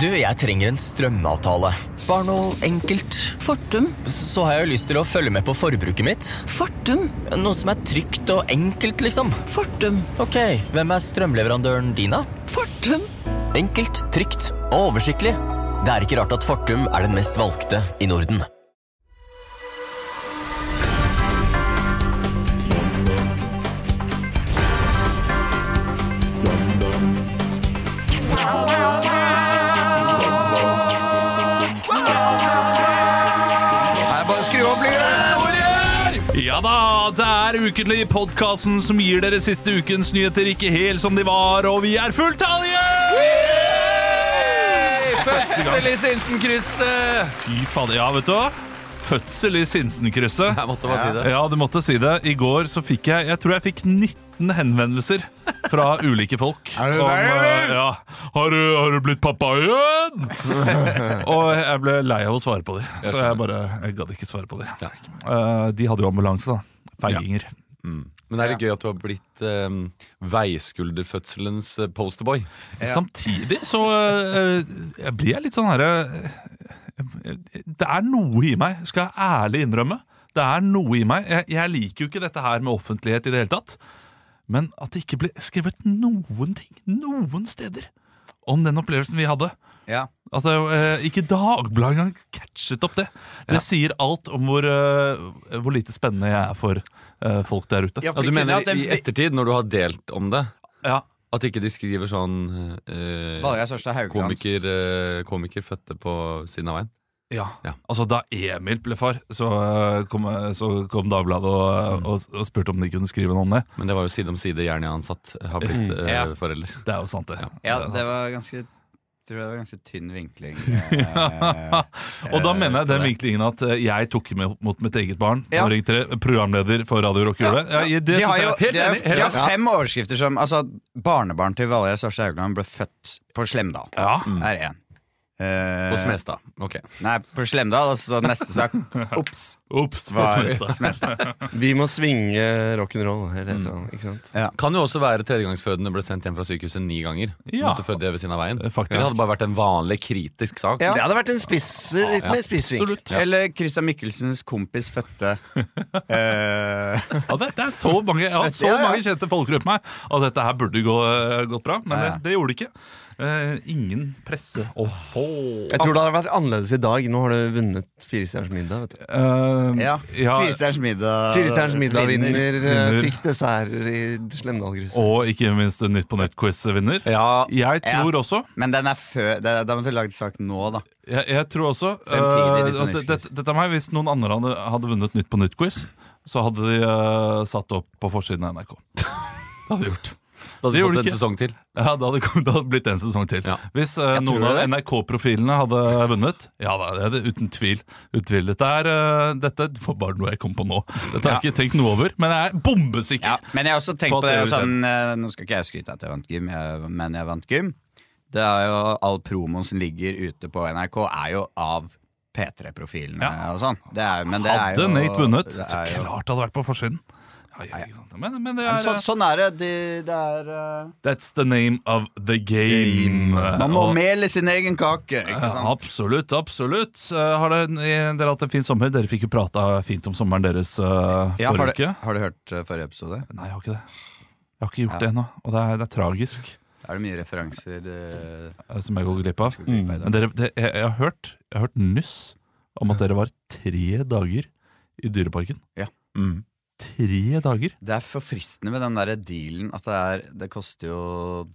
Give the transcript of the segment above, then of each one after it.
Du, jeg trenger en strømavtale. Bare noe enkelt. Fortum. Så har jeg jo lyst til å følge med på forbruket mitt. Fortum. Noe som trygt og enkelt, liksom. Fortum. Ok, hvem strømleverandøren din da? Fortum. Enkelt, trygt og oversiktlig. Det ikke rart at Fortum den mest valgte i Norden. Ja da, det ukentlig podcasten som gir dere siste ukens nyheter ikke helt som de var, og vi fulltallige! Fødsel i Sinsenkrysset! Fy fader, ja, vet du hva? Fødsel i Sinsenkrysset. Jeg måtte bare si det. Ja, du måtte si det. I går så fikk jeg tror jeg fikk 19 henvendelser fra ulike folk. Du der, ja, har du blitt pappa igjen? Og jeg ble lei av å svare på det. Så jeg gadd ikke svare på det. De hadde jo ambulanse da. Feiginger. Ja. Men det litt gøy at du har blitt veiskulderfødselens posterboy. Samtidig så blir jeg litt sånn her. Det noe i meg, skal jeg ærlig innrømme. Det noe i meg. Jeg liker jo ikke dette her med offentlighet i det hele tatt. Men at det ikke ble skrevet noen ting, noen steder, om den opplevelsen vi hadde. Ja. At ikke Dagbladet engang catchet opp det. Det sier alt om hvor lite spennende jeg for folk der ute. Ja, du mener i ettertid, når du har delt om det, at ikke de skriver sånn komiker fødte på siden av veien? Ja, altså da Emil ble far, så kom Dagbladet og spurte om de kunne skrive noe om det. Men det var jo side om side Jernia-ansatt har blitt forelder. Det jo sant det. Ja, det var ganske... Jeg tror det var ganske tynn vinkling. Og da mener jeg den vinklingen at jeg tok mot mitt eget barn og ringte programleder for Radio Rock gjorde det. De har 5 overskrifter som altså, barnebarn til Valgerd Svarstad Haugland ble født på Slemdal. En. På Smestad, ok. Nei, på Slemdal, og så neste sak Ops på Smestad. Vi må svinge rock'n'roll ikke sant? Kan jo også være tredjegangsfødende ble sendt hjem fra sykehuset 9 ganger. Måtte føde ved siden av veien. Faktisk. Det hadde bare vært en vanlig kritisk sak. Det hadde vært en litt mer spissvink. Eller Christian Mikkelsens kompis fødte det så mange. Jeg har så mange kjente folk rundt meg at dette her burde gått bra. Men det gjorde det ikke. Ingen presse å få. Jeg tror det hadde vært annerledes i dag. Nå har du vunnet 4-stjerners middag, vet du. 4-stjerners middag. 4-stjerners middag vinner. Fikk desserter i Slemdalkrysset. Og ikke minst Nytt på Nytt-quiz vinner. Jeg tror også. Men den før. Da måtte du lage sak nå, da. Jeg tror også dette meg, hvis noen andre hadde vunnet Nytt på Nytt-quiz, så hadde de satt opp på forsiden av NRK. Det hadde de gjort. Da hadde fått en sesong til. Ja, det hadde blitt en sesong til. Hvis noen av NRK-profilene hadde vunnet, det uten tvil. Dette var bare noe jeg kom på nå. Dette har jeg ikke tenkt noe over, men jeg bombesikker. Men jeg har også tenkt på det sånn, nå skal ikke jeg skryte at jeg vant gym, men jeg vant gym. Det jo all promoen som ligger ute på NRK jo av P3-profilene og sånn. Hadde Nate vunnet, så klart det hadde vært på forsiden. Men det sånn det That's the name of the game. Man må mele sin egen kake, ikke sant? Absolutt. Har dere hatt en fin sommer? Dere fikk jo prata fint om sommeren deres forrige uke. Har du hørt forrige episode? Nei, jeg har ikke det. Jeg har ikke gjort det ennå, og det tragisk. Det mye referanser som jeg går glipp av. Men jeg har hørt nyss om at dere var 3 dager i Dyreparken. 3 dager? Det for fristende med den der dealen at det koster jo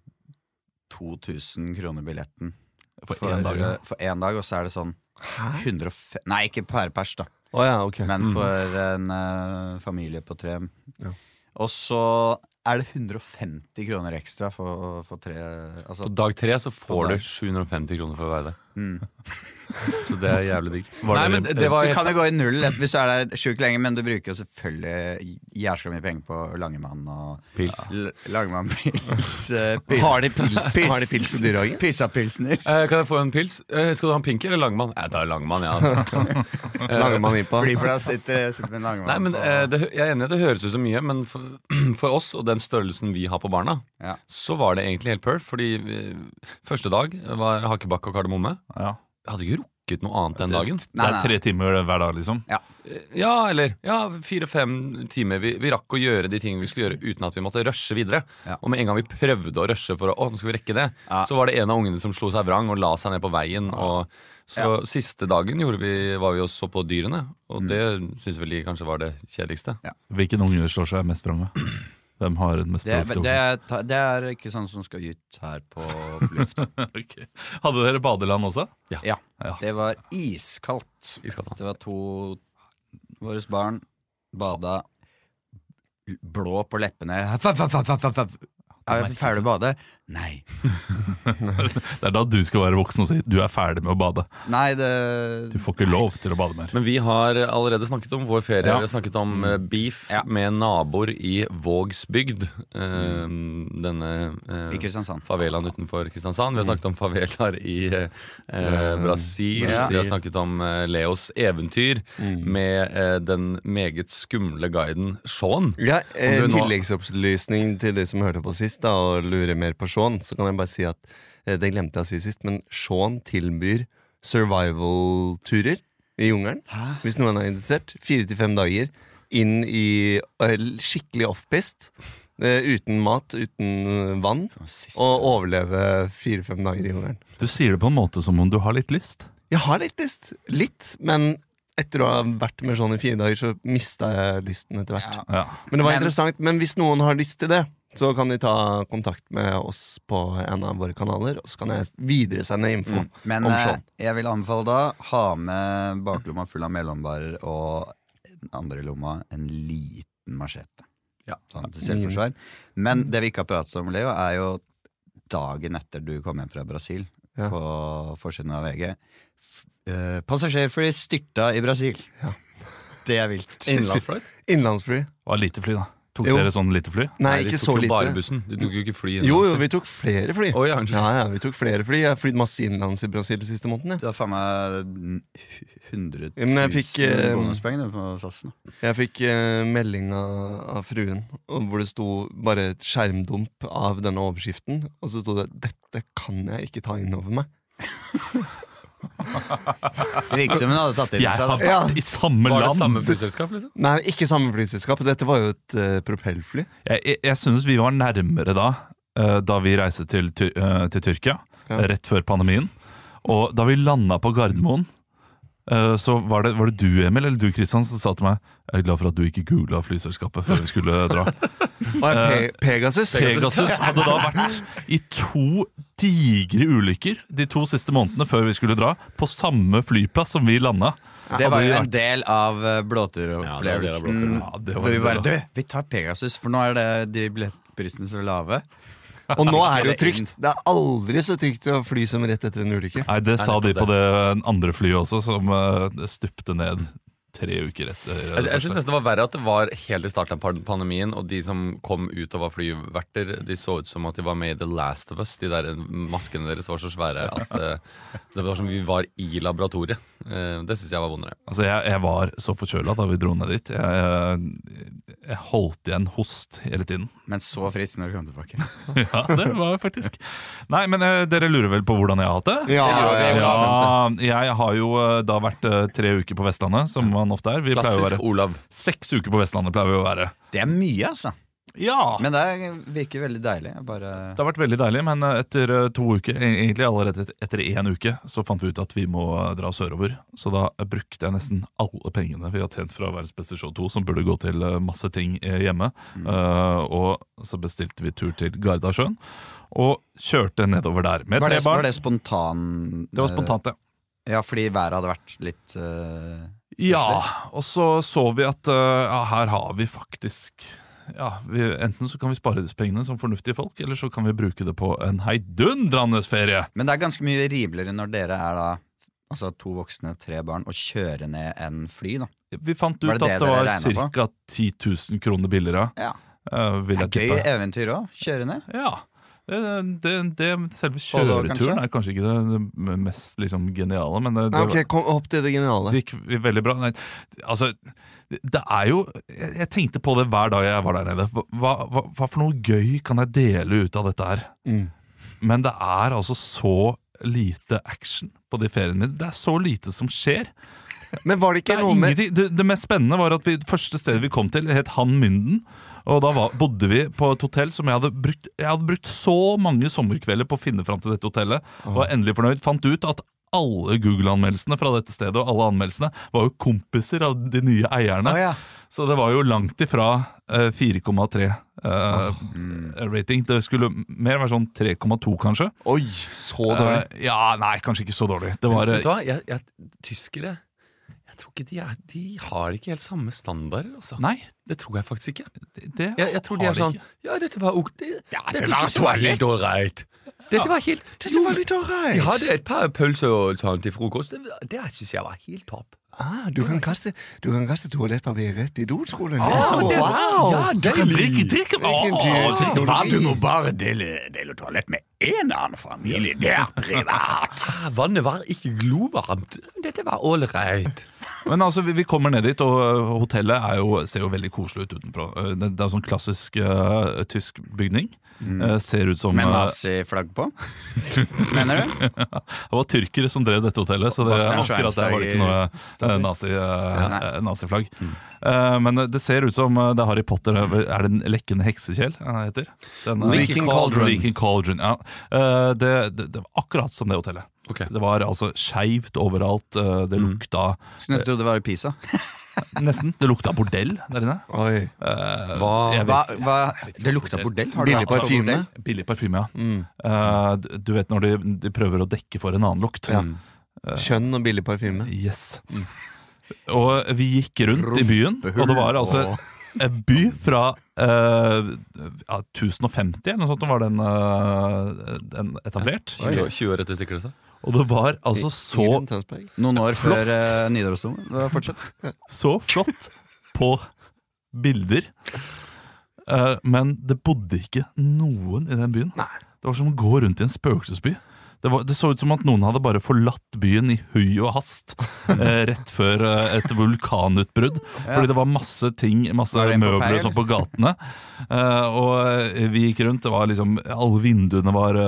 2000 kroner billetten for en dag. For en dag, og så det sånn 105, nei, ikke per pers da. Men for en familie på 3. Og så det 150 kroner ekstra for 3 altså, på dag 3 så får du 750 kroner for å være det. Så det jævlig digg. Var Nei, det- men det var Du kan jo gå i null hvis du der sjukt lenge, men du bruker jo selvfølgelig jævlig mye penger på Langemann og Pils. Langemann-pils. Har de pils i dyrehagen? Pyssapilsner. Kan jeg få en pils? Skal du ha en pink eller Langmann? Jeg tar Langmann, ja. Langemann IPA. Flyplass sitter med en Langemann. Nei, men jeg er enig, det høres ut som mye, men for oss og den størrelsen vi har på barna, så var det egentlig helt perf, fordi første dag var hakebakke og kardemomme. Ja. Jeg hadde ikke rukket noe annet den dagen. Det er 3 timer hver dag, liksom. Ja, eller 4-5 timer. Vi rakk å gjøre de tingene vi skulle gjøre uten at vi måtte rushe videre. Og med en gang vi prøvde å rushe for nå skal vi rekke det, så var det en av ungene som slo seg vrang og la seg ned på veien. Og så siste dagen var vi og så på dyrene, og det synes vel de kanskje var det kjedeligste. Hvilken unger slår seg mest vrang med? Hvem har den mest det er ikke sånn som skal ut her på luft. Okay. Hadde dere badeland også? Ja. Det var iskaldt. Det var 2 våre barn bada blå på leppene. Er jeg ferdig å bade? Nei. Det er da du skal være voksen og si du er ferdig med å bade. Nei, du får ikke lov til å bade mer. Men vi har allerede snakket om vår ferie. Vi har snakket om beef med naboer i Vågsbygd. Denne I Kristiansand. Favelaen utenfor Kristiansand. Vi har snakket om favelaer i Brasil. Vi har snakket om Leos eventyr med den meget skumle guiden Sean. Ja, tilleggsopplysning til det som hørte på sist da, og lurer mer på Sean, så kan jeg bare si at det glemte jeg å si sist, men Sean tilbyr survival-turer i jungelen. Hvis noen er interessert. 4-5 dager inn i skikkelig off-pist, uten mat, uten vann, og overleve 4-5 dager i jungelen. Du sier det på en måte som om du har litt lyst. Jeg har litt lyst. Litt, men etter å ha vært med sånn i 4 dager, så mistet jeg lysten etter hvert. Men det var interessant. Men hvis noen har lyst til det, så kan de ta kontakt med oss på en av våre kanaler, og så kan jeg videresende info om Sean. Jeg vil anbefale da ha med baklomma full av mellombarer og den andre lomma en liten machete. Sånn til selvforsvar. Men det vi ikke har pratet om, Leo, er jo dagen etter du kom hjem fra Brasil, på forsiden av VG. Passasjerfly styrta i Brasil. Det er vilt. Innlandsfly. Det var lite fly da. Tok dere sånn lite fly? Nei, ikke så lite. De tok jo bare bussen. De tok jo ikke fly. Jo, vi tok flere fly. Vi tok flere fly. Jeg har flytt masse innenlands i Brasil de siste månedene. Du har faen meg 100 000 bonuspoeng på sassen. Jeg fikk melding av fruen, hvor det sto bare et skjermdump av denne overskriften, og så sto det 'Dette kan jeg ikke ta inn over meg'. Det virker som hun hadde tatt inn. Jeg har vært i samme land. Var det samme flyselskap, liksom? Nei, ikke samme flyselskap. Dette var jo et propellfly. Jeg synes vi var nærmere da vi reiste til Tyrkia, rett før pandemien. Og da vi landet på Gardermoen, så var det du, Emil, eller du, Kristian, som sa til meg jeg er glad for at du ikke googlet flyselskapet før vi skulle dra. Pegasus hadde da vært i 2 digre ulykker de 2 siste månedene før vi skulle dra, på samme flyplass som vi landet. Det var jo en del av blåturopplevelsen. Vi tar Pegasus, for nå er det de billettprisene så lave. Og nå er det jo trygt. Det er aldri så trygt å fly som rett etter en ulykke. Nei, det sa de på det andre flyet også, som stupte ned 3 uker etter. Jeg synes nesten det var verre at det var helt i starten av pandemien, og de som kom ut og var flyverter, de så ut som at de var med i The Last of Us. De der maskene deres var så svære at det var som vi var i laboratoriet. Det synes jeg var vondere. Altså jeg var så forkjølet da vi dro ned dit. Jeg holdt igjen host hele tiden. Men så frisk når du kom tilbake. Ja, det var faktisk. Nei, men dere lurer vel på hvordan jeg har hatt det? Ja, jeg har jo da vært 3 uker på Vestlandet, som man ofte er. Vi pleier å være Olav. 6 uker på Vestlandet pleier vi å være. Det er mye, altså. Ja. Men det virker veldig deilig. Det har vært veldig deilig, men etter 2 uker, egentlig allerede etter 1 uke, så fant vi ut at vi må dra sørover. Så da brukte jeg nesten alle pengene vi har tjent fra Verdens beste show 2, som burde gå til masse ting hjemme. Og så bestilte vi tur til Gardasjøen, og kjørte nedover der med 3 barn. Var det spontan? Det var spontant, ja. Ja, fordi været hadde vært litt ja, og så vi at her har vi faktisk enten så kan vi spare disse pengene som fornuftige folk, eller så kan vi bruke det på en heidundrende ferie. Men det er ganske mye rimeligere når dere er da altså 2 voksne, 3 barn, og kjøre ned en fly da. Vi fant ut Var det at det det var dere regnet ca. 10 000 kroner billigere. Ja. Vil Det jeg er gøy tippe. eventyr også, kjøre ned. Ja. Selve Både og, kjøreturen kanskje? er kanskje ikke det mest liksom, geniale, men det Ok, kom opp til det geniale. gikk veldig bra. Nei, altså, det er jo Jeg tenkte på det hver dag jeg var der nede. Hva for noe gøy kan jeg dele ut av dette her? Men det er altså så lite action på de feriene mine. Det er så lite som skjer. Men var det Det, ikke er noe med ingenting. Det mest spennende var at det første stedet vi kom til het Han Mynden. Og da bodde vi på et hotell som jeg hadde brukt så mange sommerkvelder på å finne fram til dette hotellet. Og var endelig fornøyd. Fant ut at alle Google-anmeldelsene fra dette stedet og alle anmeldelsene var jo kompiser av de nye eierne. Så det var jo langt ifra 4,3 rating. Det skulle mer være sånn 3,2 kanskje. Oi, så dårlig. Nei, kanskje ikke så dårlig. Det var Vet du hva, tyskere jeg tror ikke de har ikke helt samme standarder altså. Nei, det tror jeg faktisk ikke. Jeg tror de er sånn Ja, dette var dette synes jeg var helt ålreit. Dette var litt ålreit. De hadde et par pølser og sånn til frokost. Det synes jeg var helt topp. Du kan kaste toalettpapir rett i doskolen. Ja, du kan drikke. Hva du må bare dele toalett med en annen familie. Det er privat. Vannet var ikke glovarmt. Dette var ålreit. Men altså, vi kommer ned dit, og hotellet ser jo veldig koselig ut utenpå. Det er sånn klassisk tysk bygning. Ser ut som med naziflagg på. Mener du? Det var tyrkere som drev dette hotellet, så akkurat der var det ikke noe naziflagg. Men det ser ut som det er Harry Potter. Er det en lekkende heksekjell han heter? Leaking Cauldron, ja. Det var akkurat som det hotellet. Det var altså skeivt overalt. Det lukta Nesten trodde det var i Pisa. Nesten. Det lukta bordell der inne. Oi. Det lukta bordell? Billig parfyme? Billig parfyme, ja. Du vet når de prøver å dekke for en annen lukt. Skjønn og billig parfyme. Yes. Og vi gikk rundt i byen, og det var altså en by fra 1050 eller noe sånt var den etablert. 20 år etter Stikkelstad. Og det var altså så noen år før Nidarosdomen. Fortsett. Så flott på bilder. Men det bodde ikke noen i den byen. Det var som å gå rundt i en spøkelsesby. Det så ut som at noen hadde bare forlatt byen i høy og hast rett før et vulkanutbrudd. Fordi det var masse møbler sånn på gatene. Og vi gikk rundt, det var liksom alle vinduene var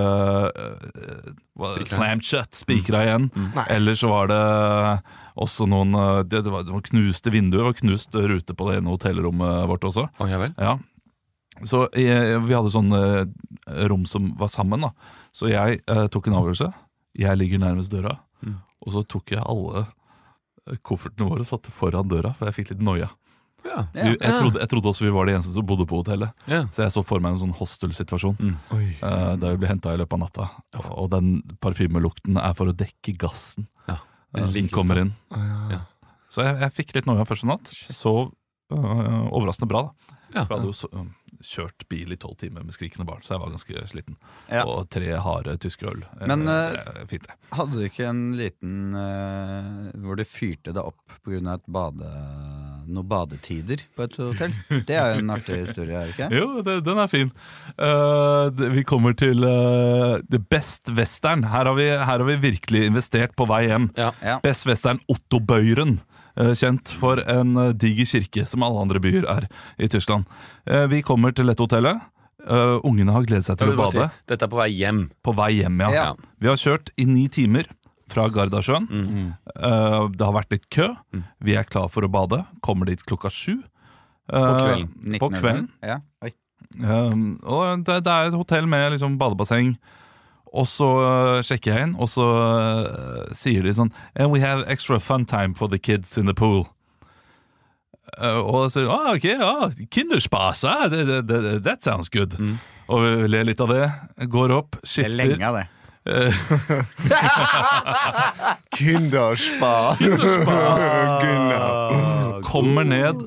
slammed shut, spikra igjen. Eller så var det også noen det var knuste vinduer og knust rute på det ene hotellrommet vårt også. Ja. Så vi hadde sånne rom som var sammen da. Så jeg tok en avgjørelse. Jeg ligger nærmest døra. Og så tok jeg alle koffertene våre og satte foran døra, for jeg fikk litt noia. Jeg trodde også vi var de eneste som bodde på hotellet. Så jeg så for meg en sånn hostel-situasjon der vi ble hentet i løpet av natta. Og den parfymelukten er for å dekke gassen som kommer inn. Så jeg fikk litt noia første natt. Så overraskende bra da. Jeg hadde jo kjørt bil i 12 timer med skrikende barn, så jeg var ganske sliten. Og 3 harde tyske øl. Men fint det. Hadde du ikke en liten hvor du fyrte deg opp på grunn av noen badetider på et hotell? Det er jo en artig historie, er det ikke? Jo, den er fin. Vi kommer til Best Western. Her har vi virkelig investert på vei hjem. Best Western Otto Bøyren. Kjent for en diger kirke som alle andre byer er i Tyskland. Vi kommer til dette hotellet. Ungene har gledet seg til å bade. Dette er på vei hjem. På vei hjem, ja. Vi har kjørt i 9 timer fra Gardasjøen. Det har vært litt kø. Vi er klar for å bade. Kommer dit klokka 7 på kvelden. Og det er et hotell med liksom badebasseng. Og så sjekker jeg inn, og så sier de sånn And we have extra fun time for the kids in the pool. Og så sier kinderspaß, that sounds good. Og vi ler litt av det, går opp, skifter. Det er lenge av det. kommer ned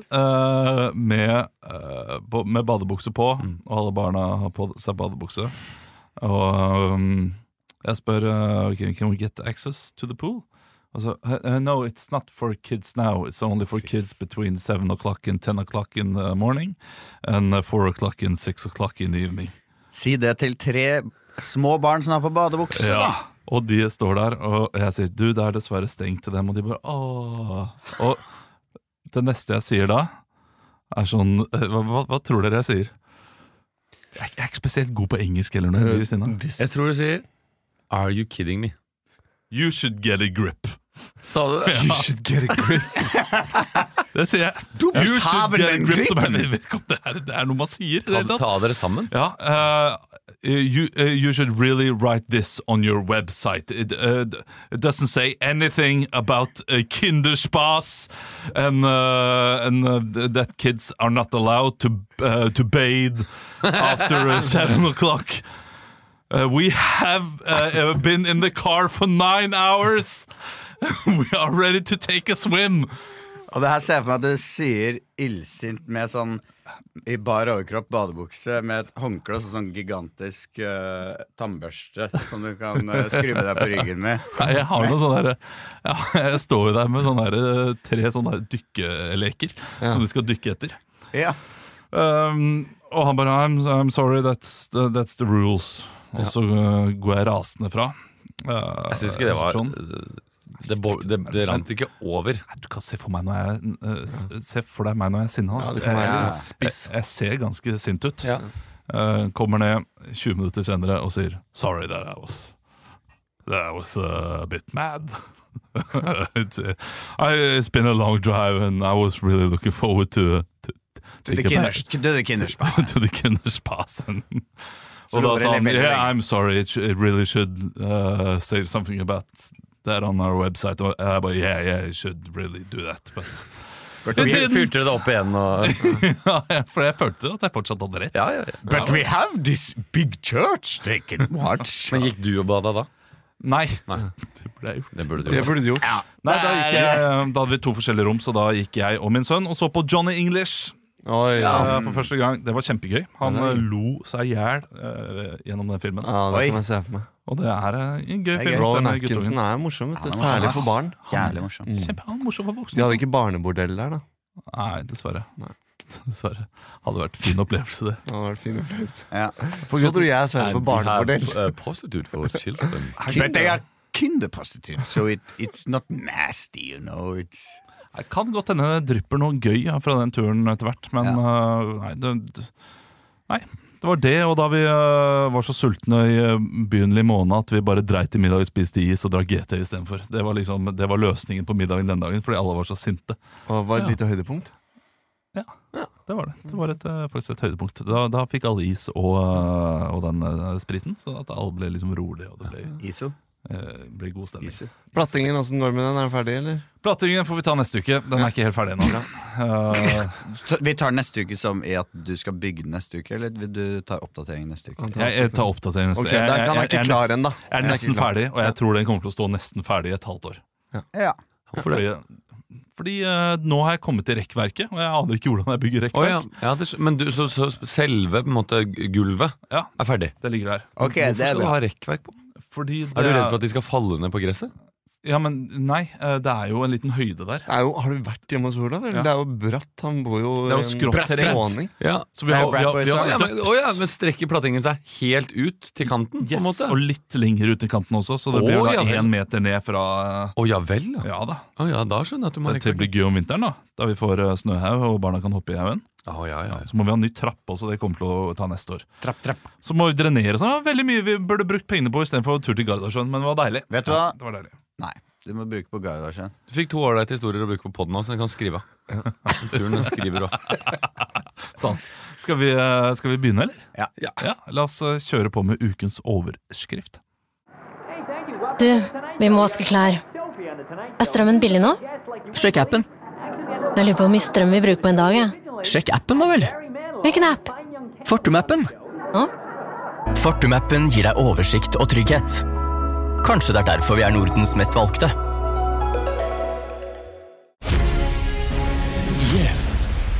med badebukse på, og alle barna har på seg badebukse. Og jeg spør, can we get access to the pool? Also, no, it's not for kids now. It's only for kids between 7 o'clock and 10 o'clock in the morning and 4 o'clock and 6 o'clock in the evening. Si det til 3 små barn som har på badebukse, da. Og de står der, og jeg sier, du, det dessverre stengt til dem, og de bare, åh. Og det neste jeg sier da, sånn, hva tror dere jeg sier? Jeg ikke spesielt god på engelsk eller noe. Jeg tror du sier, are you kidding me? You should get a grip. Sa du det? You should get a grip. Det sier jeg. Du må ha vel en grip. Det noe man sier. Ta dere sammen? Ja, you should really write this on your website. It doesn't say anything about Kinderspaß and that kids are not allowed to bathe after 7 o'clock. We have been in the car for 9 hours. We are ready to take a swim. Og det her ser jeg for meg at du sier illsint med sånn i bar overkropp, badebukse, med et håndkle og sånn gigantisk tannbørste som du kan skrubbe deg på ryggen med. Jeg har noe sånn der, jeg står jo der med sånne der, 3 sånne dykkeleker som du skal dykke etter. Ja. Og han bare, I'm sorry, that's the rules. Og så går jeg rasende fra. Jeg synes ikke det var det rant ikke over. Du kan se for meg når jeg se for deg meg når jeg er sinnet. Ja, det kan være spiss. Jeg ser ganske sint ut. Ja. Kommer ned 20 minutter senere og sier sorry that I was a bit mad. It's been a long drive and I was really looking forward to the Kinderspaß. To the Kinderspaß. Og da sa han, yeah, I'm sorry, it really should say something about that on our website. Og jeg bare, yeah, it should really do that. But Fyrte det opp igjen ja, for jeg følte at jeg fortsatt hadde rett. Ja. But we have this big church they can watch. Men gikk du og bada da? Nei. Det burde du gjort. Ja. Nei, da hadde vi 2 forskjellige rom, så da gikk jeg og min sønn og så på Johnny English. For første gang. Det var kjempegøy. Han lo seg ihjel gjennom den filmen. Ja, det kan jeg se for meg. Og det en gøy film. Rowan Atkinson morsom, særlig for barn. Jævlig morsom. Morsom for voksne. De hadde ikke barnebordell der da? Nei, dessverre. Hadde vært en fin opplevelse det. Det hadde vært en fin opplevelse. Ja. Så tror jeg ser på barnebordell. Prostitute for children. But they are kinderprostitutes, so it's not nasty, you know. Det kan godt hende det drypper noe gøy fra den turen etter hvert. Men nei, det var det. Og da vi var så sultne i begynnelig måned at vi bare dreit i middag, spiste is og drakk GT i stedet for. Det var løsningen på middagen den dagen, fordi alle var så sinte. Og var et lite høydepunkt? Ja, det var det. Det var faktisk et høydepunkt. Da fikk alle is og den spriten, så at alle ble liksom rolig. Og det ble ISO? Ble god stemning. Plattingen, hvordan går med den? Den ferdig, eller? Plattingen får vi ta neste uke. Den ikke helt ferdig ennå. Vi tar neste uke som i at du skal bygge neste uke, eller vil du ta oppdatering neste uke? Jeg tar oppdatering neste uke. Ok, der kan jeg ikke klare den da. Jeg er nesten ferdig, og jeg tror den kommer til å stå nesten ferdig i et halvt år. Ja. Hvorfor det? Fordi nå har jeg kommet til rekkverket, og jeg aner ikke hvordan jeg bygger rekkverk. Men så selve på en måte gulvet er ferdig? Det ligger der. Okay, hvorfor skal du ha rekkverk på? Er du redd for at de skal falle ned på gresset? Ja, men nei, det jo en liten høyde der. Har du vært hjemme hos Olav? Det jo bratt, han bor jo det jo skrått terreng. Ja. Så men strekker plattingen seg helt ut til kanten? Yes, på en måte? Og litt lenger ut til kanten også, så det blir da 1 meter ned fra ja vel, ja da. Da skjønner jeg at du må rekke. Det blir gøy om vinteren da vi får snøhaug og barna kan hoppe i haugen. Så må vi ha ny trapp også, det kommer til å ta neste år. Trapp. Så må vi drenere, så veldig mye vi burde brukt pengene på i stedet for tur til Gardasjøen, men det var deilig. Vet du hva? Det var deilig. Nei, du må bruke på Gardasjøen. Du fikk 2 ålreite historier å bruke på podden også, så jeg kan skrive. Turen skriver også. Sånn. Skal vi begynne, eller? Ja. La oss kjøre på med ukens overskrift. Du, vi må vaske klær. Strømmen billig nå? Sjekk appen. Jeg lurer på hvor mye strøm vi bruker på en dag, Sjekk appen da vel. Hvilken app? Fortum-appen. Fortum-appen gir deg oversikt og trygghet. Kanskje det derfor vi Nordens mest valgte.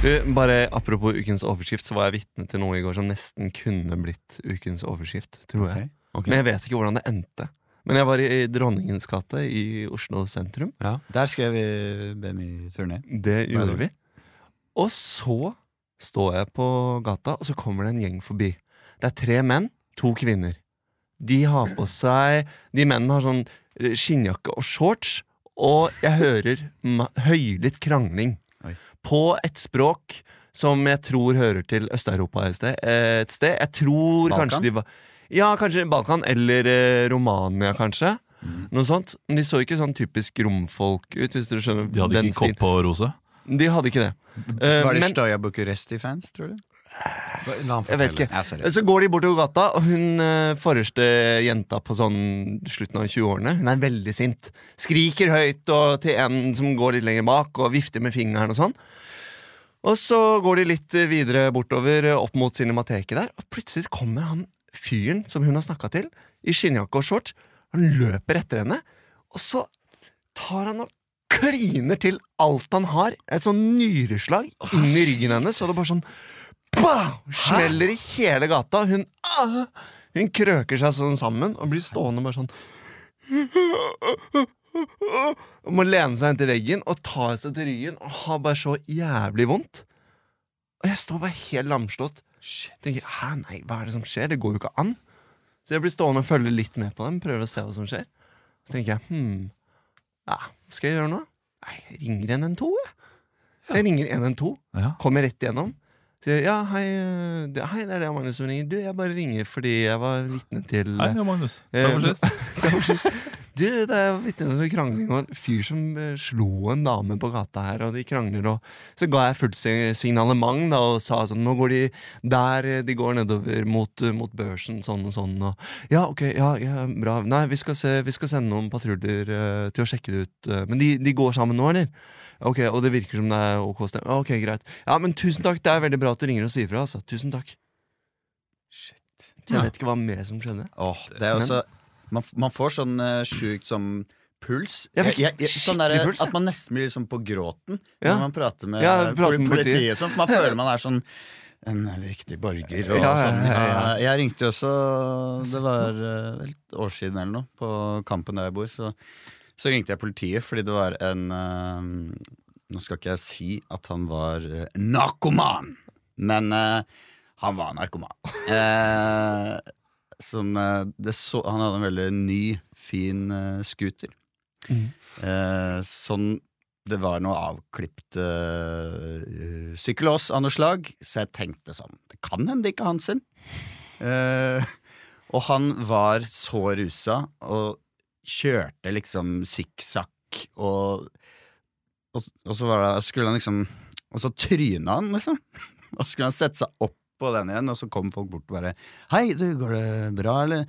Du, bare apropos ukens overskrift, så var jeg vitne til noe i går som nesten kunne blitt ukens overskrift, tror jeg. Ok. Men jeg vet ikke hvordan det endte. Men jeg var i Dronningens gate i Oslo sentrum. Ja. Der skrev vi BMI-turné. Det gjorde vi. Og så står jeg på gata, og så kommer det en gjeng forbi. Det er 3 menn, 2 kvinner. De har på seg, de mennene har sånn skinnjakke og shorts, og jeg hører høylytt krangling. Oi. På et språk som jeg tror hører til Øst-Europa et sted. Jeg tror Balkan? kanskje de var... Ja, kanskje Balkan, eller Romania kanskje. Noe sånt. Men de så ikke sånn typisk romfolk ut, hvis dere skjønner. De hadde ikke kopp på rose. De hadde ikke det. Var det men Stoja Bucuresti-fans, tror du? jeg vet ikke. Ja, sorry. Så går de bortover gata, og hun forreste jenta på sånn slutten av 20-årene, hun er veldig sint. Skriker høyt og til en som går litt lenger bak og vifter med fingeren og sånn. Og så går de litt videre bortover opp mot cinemateket der, og plutselig kommer han fyren som hun har snakket til, i skinnjakke og shorts. Han løper etter henne, og så tar han og kliner til alt han har. Et sånn nyreslag inn i ryggen hennes, og det bare sånn bah! Smeller i hele gata. Hun krøker seg sånn sammen og blir stående bare sånn og må lene seg inn til veggen og ta seg til ryggen og ha bare så jævlig vondt. Og jeg står bare helt lamslått. Tenker, nei, hva er det som skjer? Det går jo ikke an. Så jeg blir stående og følge litt med på dem, prøve å se hva som skjer. Så tenker jeg, ja, hva skal jeg gjøre nå? Nei, jeg ringer 112, jeg. Så jeg ringer 112, kommer rett igjennom. Sier, ja, hei, det er det Magnus som ringer. Du, jeg bare ringer fordi jeg var vitne til... Hei, Magnus. Takk for sist. Du, det er vitne til krangling og en fyr som slo en dame på gata her, og de krangler, og så ga jeg fullt signalement da, og sa sånn, nå går de der, de går nedover mot børsen, sånn og sånn, og ja, ok, ja, bra, nei, vi skal sende noen patruljer til å sjekke det ut, men de går sammen nå, eller? Ok, og det virker som det er ok stem. Ok, greit. Ja, men tusen takk, det er veldig bra at du ringer og sier fra, altså. Tusen takk. Shit. Så jeg vet ikke hva mer som skjedde. Det er også... Man får sånn sjukt som puls. Sånn der, puls, at man nesten blir liksom på gråten når man prater med politiet. Sånn, for man føler man er sånn en viktig borger og sånn. Jeg ringte også, det var et år siden eller noe, på Kampen der jeg bor, så ringte jeg politiet fordi det var en nå skal ikke jeg si at han var narkoman, men han var narkoman. Han hadde en veldig ny, fin scooter. Sånn, det var noe avklippt sykkelås av noe slag, så jeg tenkte sånn, det kan hende ikke han sin. Og han var så rusa, og kjørte liksom sikksakk, og så var det, skulle han liksom, og så tryna han liksom, og skulle han sette seg opp på den igjen, og så kom folk bort og bare hei, du, går det bra, eller?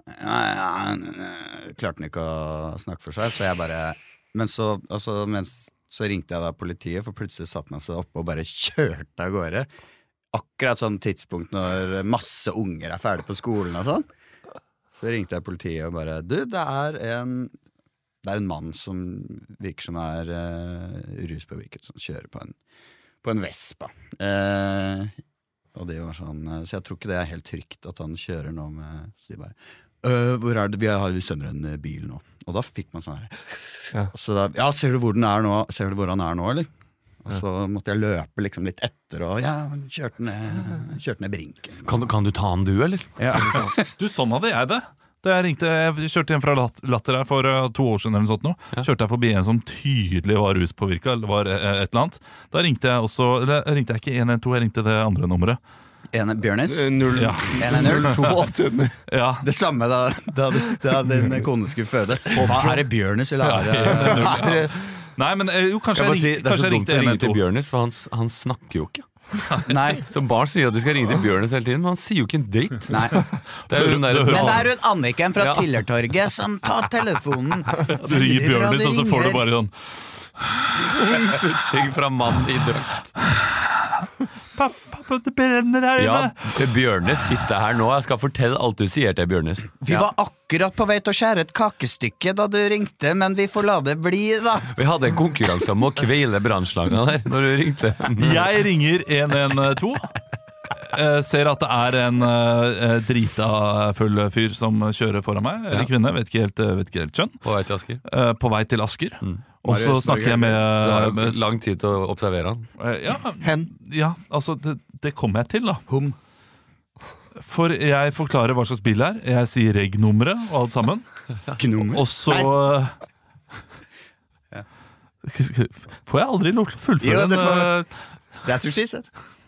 Klarte han ikke å snakke for seg, så jeg bare men så ringte jeg da politiet, for plutselig satt han seg opp og bare kjørte av gårde akkurat sånn tidspunkt når masse unger er ferdig på skolen og sånn. Så ringte jeg politiet og bare du, det er en mann som virker som er ruspåvirket, som kjører på en Vespa. Og det var sånn, så jeg tror ikke det er helt trygt at han kjører nå med, så de bare hvor er det, vi sender en bil nå, og da fikk man sånn her og så da, ja, ser du hvor han er nå, eller? Og så måtte jeg løpe liksom litt etter, og kjørte ned brinken. Kan du ta han du, eller? Ja. Du, sånn hadde jeg det. Da jeg kjørte hjem fra Latter her for 2 år siden eller noe sånt nå, kjørte jeg forbi en som tydelig var ruspåvirket, eller var et eller annet. Da ringte jeg også, eller ringte jeg ikke 112, jeg ringte det andre nummeret. Bjørnes? 0, 1, 2, 8. Ja. Det samme da din kone skulle føde. Er det Bjørnes, eller er det... Nei, men jo, kanskje det er så dumt å ringe til Bjørnes, for han snakker jo ikke. Nei. Så barn sier at de skal ringe til Bjørnes hele tiden, men han sier jo ikke en date. Nei. Det er jo men det er jo en Anniken fra Tillertorget som tar telefonen. Du ringer Bjørnes, og så får du bare sånn pusting fra mann i drakt. pappa, det brenner her inne. Ja, Bjørnes sitter her nå. Jeg skal fortelle alt du sier til Bjørnes. Vi var akkurat på vei til å skjære et kakestykke da du ringte, men vi får la det bli, da. Vi hadde en konkurranse om å kveile brannslagene der når du ringte. Jeg ringer 112. Ser at det er en drita full fyr som kjører foran meg, eller kvinne, vet ikke helt kjønn. På vei til Asker. På vei til Asker. Og så snakker jeg med lang tid til å observere han. Ja, altså det kommer jeg til da. For jeg forklarer hva slags bil det er. Jeg sier reg-nummeret og alt sammen. Og så får jeg aldri lov til å fullføre en... That's what she said.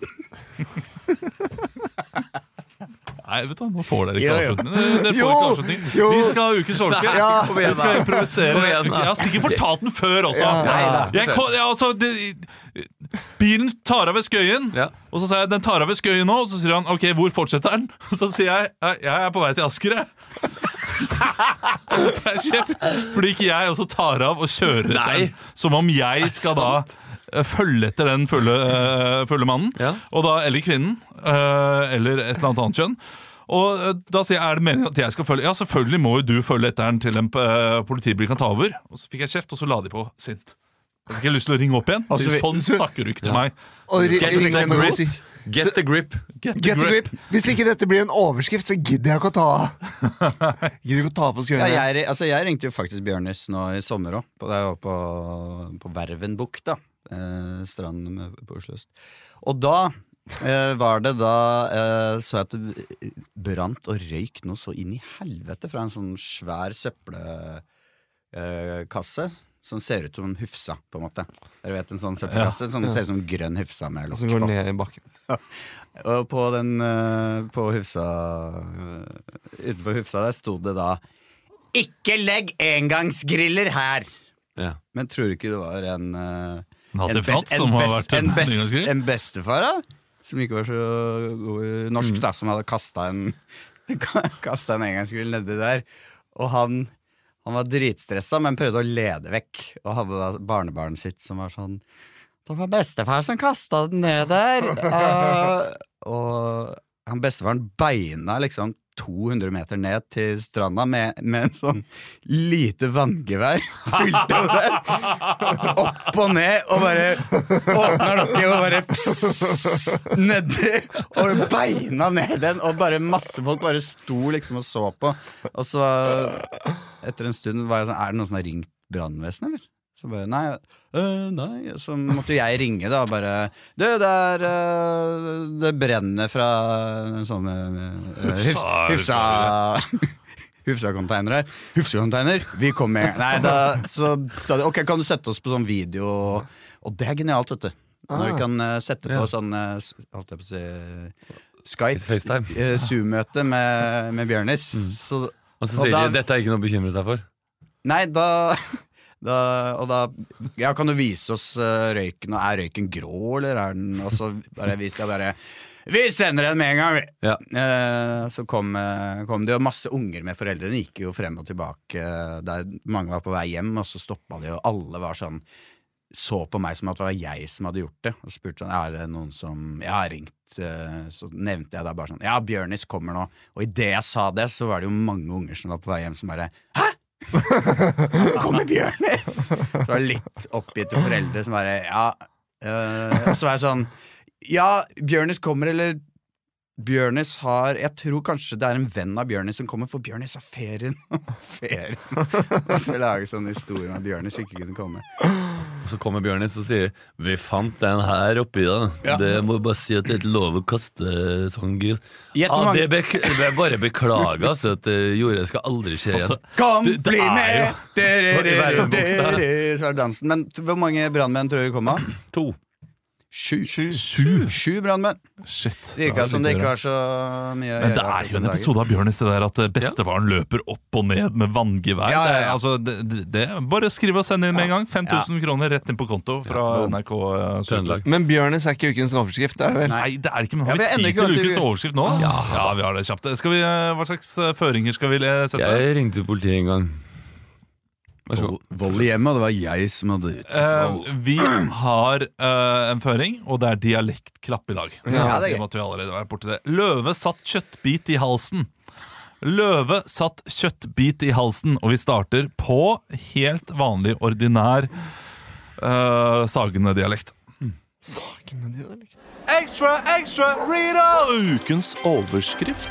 Nei, vet du, nå får dere ikke avslutning. Dere får ikke avslutning. Vi skal ha ukens overskrift. Vi skal improvisere. Jeg har sikkert fortalt den før også. Bilen tar av ved Skøyen. Og så sier jeg, den tar av ved Skøyen nå. Og så sier han, ok, hvor fortsetter den? Og så sier jeg er på vei til Asker. Og så får jeg kjeft fordi ikke jeg også tar av og kjører den. Som om jeg skal da følge etter den følge mannen, og da, eller kvinnen, eller et eller annet kjønn. Og da sier jeg, er det meningen at jeg skal følge? Ja, selvfølgelig må jo du følge etter den til en politibil kan ta over. Og så fikk jeg kjeft, og så la de på sint. Jeg fikk lyst til å ringe opp igjen. Så sånn snakker du ikke til meg. Get the grip. Get the grip. Hvis ikke dette blir en overskrift, så gidder jeg ikke å ta av. Gidder ikke å ta på skjønne. Jeg ringte jo faktisk Bjørnes nå i sommer også. Det var på Vervenbukta. Stranden på Oslo øst. Og da var det så at det brant og røyk noe så inn i helvete fra en sånn svær søppelkasse som ser ut som en hufsa, på en måte. Dere vet en sånn søppelkasse som ser ut som en grønn hufsa med lokk på. Som går ned i bakken. Og på hufsa utenfor hufsa der stod det da ikke legg engangsgriller her! Men tror du ikke det var en bestefar da, som ikke var så god i norsk da, som hadde kastet en engangsgrill nedi der, og han var dritstresset, men prøvde å lede vekk, og hadde da barnebarnet sitt som var sånn, det var bestefar som kastet den ned der, og han bestefaren beina liksom 200 meter ned til stranda med en sånn lite vanngevær fylt av det opp og ned og bare åpner noe og bare nedi og beina ned den og bare masse folk bare sto liksom og så på og så etter en stund var jeg sånn, er det noen som har ringt brannvesenet eller? Så bare, nei, så måtte jeg ringe da, bare, det brenner fra en sånn Hufsa-container her. Hufsa-container, vi kom med. Nei, da så sa de, ok, kan du sette oss på sånn video, og det er genialt, vet du. Når du kan sette på sånn, holdt jeg på å si, Skype, Zoom-møte med Bjørnis. Og så sier de, dette er ikke noe bekymret deg for? Nei, ja, kan du vise oss røyken, og er røyken grå, eller er den, og så bare viste jeg bare, vi sender den med en gang, så kom det jo masse unger med foreldrene, gikk jo frem og tilbake, der mange var på vei hjem, og så stoppet de, og alle var sånn, så på meg som at det var jeg som hadde gjort det, og spurte sånn, er det noen som, jeg har ringt, så nevnte jeg da bare sånn, ja, Bjørnis kommer nå, og i det jeg sa det, så var det jo mange unger som var på vei hjem som bare, hæ? Kommer Bjørnis? Så var det litt oppgitte foreldre som bare og så var jeg sånn ja, Bjørnis kommer, eller Bjørnis har, jeg tror kanskje det er en venn av Bjørnis som kommer, for Bjørnis har ferien så lager sånn historie om at Bjørnis ikke kunne komme. Og så kommer Bjørnis og sier, vi fant den her oppi da, det må bare si at det er ikke lov å kaste sånn grill. Det er bare beklaget altså, at jordet skal aldri skje igjen. Kom, bli med! Så er dansen. Men hvor mange brandmenn tror du kommer? 2 7 brandmenn. Shit. Det virker som det ikke har så mye å gjøre. Men det er jo en episode av Bjørnis det der at bestefaren løper opp og ned med vanngevær. Altså, bare skriv og send inn med en gang. 5000 kroner rett inn på konto fra NRK Trøndelag. Men Bjørnis er ikke ukens overskrift, er det vel? Nei, det er ikke, men har vi tid til ukens overskrift nå? Ja, vi har det kjapt. Hva slags føringer skal vi sette? Jeg ringte politiet en gang. Vold i hjemmet, det var jeg som hadde Vi har en føring, og det er dialektklapp i dag. Ja, det er det måtte vi allerede være borti det. Løve satt kjøttbit i halsen. Løve satt kjøttbit i halsen, og vi starter på helt vanlig, ordinær sagende dialekt. Sagende dialekt. Ekstra, ekstra, Rita! Ukens overskrift.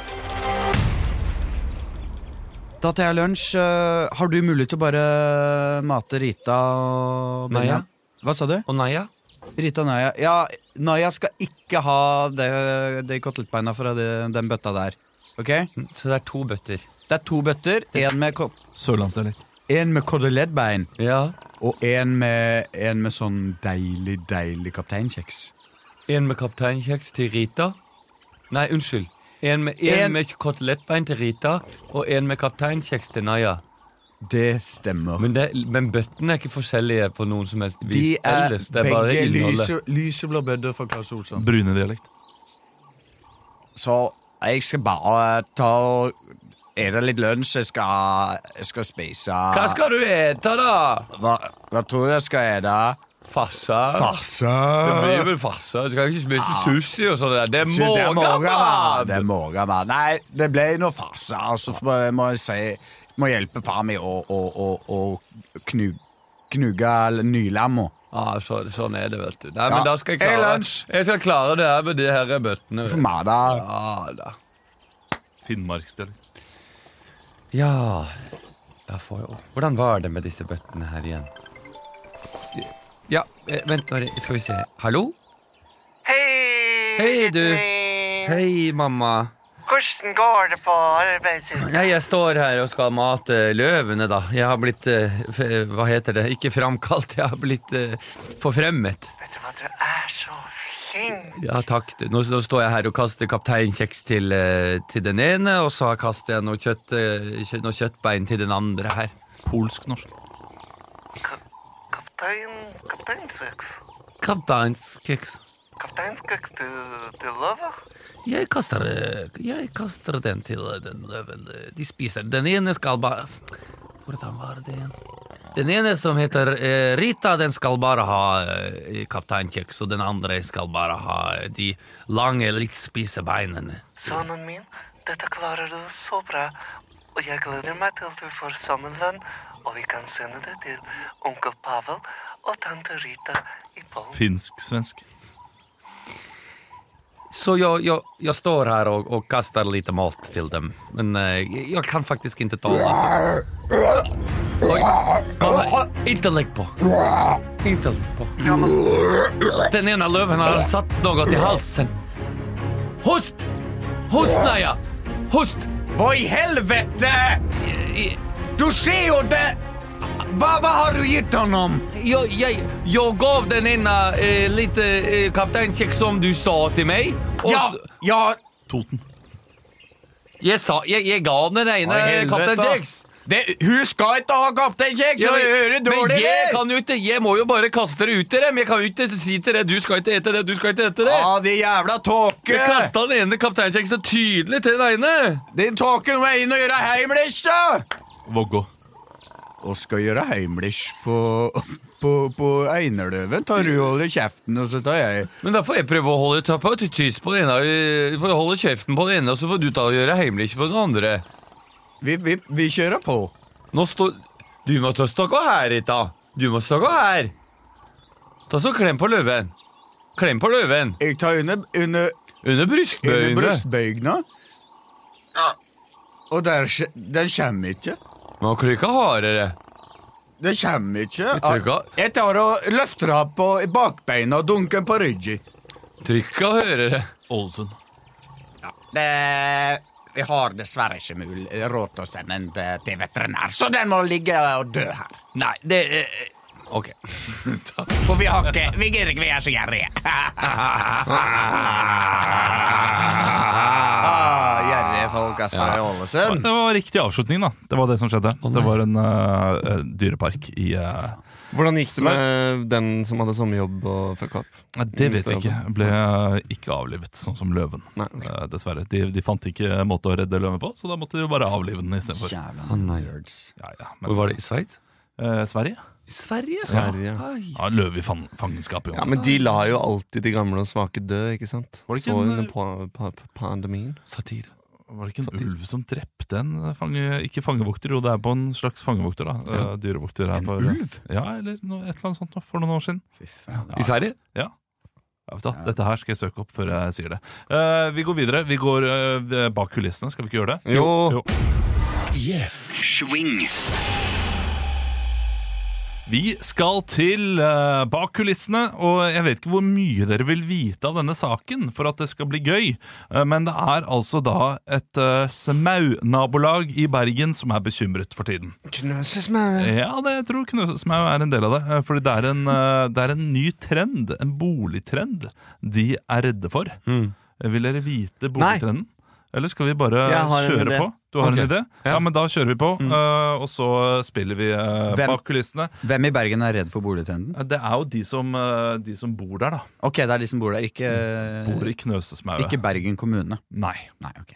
Da tar jeg lunsj. Har du mulighet til å bare mate Rita og Naya? Hva sa du? Og Naya? Rita og Naya. Ja, Naya skal ikke ha de kotelettbeina fra den bøtta der. Ok? Så det er 2 bøtter. Det er 2 bøtter. En med Sørlandsdialekt. En med kotelettbein. Ja. Og en med sånn deilig kapteinkjeks. En med kapteinkjeks til Rita. Nei, unnskyld. En med kotelettbein til Rita, og en med kapteinkjeks til Naya. Det stemmer. Men bøttene er ikke forskjellige på noen som helst vis. De er ellers. Det er bare begge innholdet. lyseblå bøtter fra Claes Olsson. Brune dialekt. Så jeg skal bare ta og ete litt lunsj. Jeg skal spise. Hva skal du ete, da? Hva tror du jeg skal ete? Farsa. Farsa. Det blir vel farsa. Du kan ikke spise sushi og sånn der. Det er morgenmat. Det er morgenmat. Nei, det ble noe farsa. Og så må jeg si må hjelpe far min å knuge nylammo. Ja, sånn er det, vet du. Nei, men da skal jeg skal klare det her med de her bøttene. For meg, da. Ja, da. Finnmarksdialekt. Ja, da får jeg opp. Hvordan var det med disse bøttene her igjen? Ja, vent nå, skal vi se. Hallo? Hei, du. Hei, mamma. Hvordan går det på arbeidet? Nei, jeg står her og skal mate løvene, da. Jeg har blitt, hva heter det, ikke framkalt, jeg har blitt forfremmet. Vet du hva, du er så flink. Ja, takk. Nå står jeg her og kaster kapteinkjeks til den ene, og så kaster jeg noe kjøttbein til den andre her. Polsk-norsk. Kapteinskjeks. Kapteinskjeks. Kapteinskjeks til løver? Jeg kaster den til den løven. De spiser. Den ene skal bare... Hvordan var det igjen? Den ene som heter Rita, den skal bare ha kapteinkjeks, og den andre skal bare ha de lange, litt spise beinene. Sønnen min, dette klarer du så bra, og jeg gleder meg til du får sommerlønn, og vi kan sende det til onkel Pavel og tante Rita i Polen. Finsk-svensk. Så jag står här och kastar lite mat till dem. Men jag kan faktiskt inte tala. Inte lägg på. Inte lägg på. Den ena löven har satt något i halsen. Host! Host, Naya! Host! Vad i helvete? Du ser jo det! Vad har du gitt honom? Jag gav den ena lite kapteincheck som du sa till mig. Ja. Toten. Jag gav den ene kapteinchecks. Hun skal ikke ha kapteinkjeks, så hører dårlig det. Jeg må jo bare kaste det ut til dem. Jeg kan jo ikke si til deg, du skal ikke ete det, du skal ikke ete det. Ja, det jævla tåke. Jeg kastet den ene kapteinkjeksen tydelig til den ene. Den tåken må inn og gjøre heimlich, da. Vågå. Og skal gjøre heimlich på einerløven. Tar du holde kjeften, og så tar jeg. Men da får jeg prøve å holde tyst på den ene. Du får holde kjeften på den ene, og så får du ta og gjøre heimlich på den andre. Vi kjører på. Du må stå her, Rita. Du må stå her. Ta så klem på løven. Klem på løven. Jeg tar under brystbøyene. Under brystbøyene. Og den kommer ikke. Man kan ikke hardere. Det kommer ikke. Jeg tar og løfter opp på bakbeina og dunker på ryggen. Trykka hørere. Ålesund. Ja, vi har dessverre ikke råd til å sende den til veterinær, så den må ligge og dø her. Nei, det ok. For vi er så gjerrige. Gjerrige folk, fra Ålesund. Det var riktig avslutning, da. Det var det som skjedde. Det var en dyrepark i Hvordan gikk det med den som hadde sommerjobb og fuck up? Nei, det vet jeg ikke. Ble ikke avlivet, sånn som løven. Nei. Dessverre. De fant ikke måte å redde løven på, så da måtte de jo bare avlive den i stedet for. Jævla nerds. Ja, Hvor var det i Sveits? Sverige. Sverige? Ja, løv i fangenskap Ja, men de la jo alltid de gamle og svake dø, ikke sant? Var det ikke Så en- under pandemien. Satire. Var det ikke en ulv som drepte en ikke fangevokter? Jo, det på en slags fangevokter da. Dyrevokter her. En ulv? Ja, eller et eller annet sånt for noen år siden. I Sverige? Ja. Ja, vet du, dette her skal jeg søke opp før jeg sier det. Vi går videre. Vi går bak kulissene. Skal vi ikke gjøre det? Jo. Swing. Vi skal til bak kulissene, og jeg vet ikke hvor mye dere vil vite av denne saken for at det skal bli gøy, men det altså da et smau-nabolag i Bergen som bekymret for tiden. Knøsesmau. Ja, jeg tror knøsesmau en del av det, fordi det en ny trend, en boligtrend, de redde for. Vil dere vite boligtrenden? Eller skal vi bare kjøre på? Du har en idé? Ja, men da kjører vi på, og så spiller vi bak kulissene. Hvem i Bergen redd for boligtrenden? Det jo de som bor der, da. Ok, det de som bor der, ikke Bor i Knøsesmauet. Ikke Bergen kommune. Nei. Nei, ok.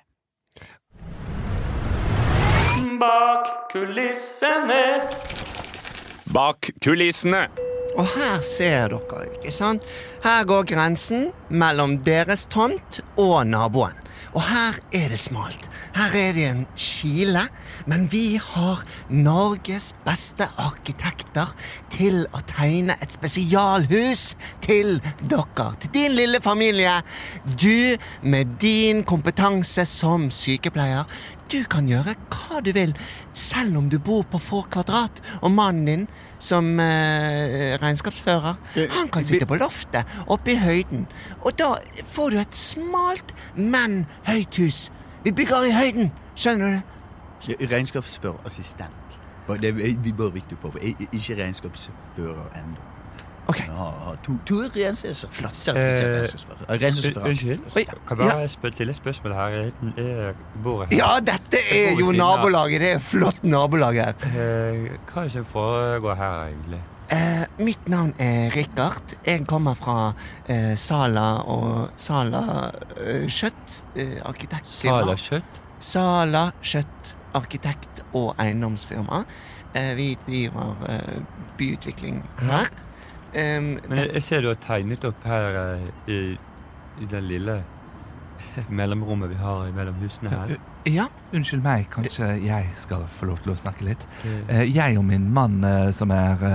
Bak kulissene. Bak kulissene. Og her ser dere, ikke sant? Her går grensen mellom deres tomt og naboen. Og her det smalt. Her det en skile, men vi har Norges beste arkitekter til å tegne et spesialhus til dere, til din lille familie. Du med din kompetanse som sykepleier, du kan gjøre hva du vil, selv om du bor på få kvadrat, og mannen din som regnskapsfører, han kan sitte på loftet, oppe i høyden, og da får du et smalt, men høyt hus. Vi bygger i høyden, skjønner du? Regnskapsførerassistent. Det vi bare viktig på, ikke regnskapsfører enda. Ok. Ja, to regnskapsfører. Flott, regnskapsfører. Unnskyld, kan bare stille spørsmål her. Jeg bor her. Ja, dette jo nabolaget, det flott nabolag her. Hva det som foregår her egentlig? Mitt navn Rikard. Jeg kommer fra Sala Kjøtt, arkitektfirma. Sala Kjøtt? Sala Kjøtt, arkitekt- og eiendomsfirma. Vi driver byutvikling her. Men jeg ser du har tegnet opp her i den lille mellomrommet vi har mellom husene her. Ja. Unnskyld meg, kanskje jeg skal få lov til å snakke litt. Jeg og min mann som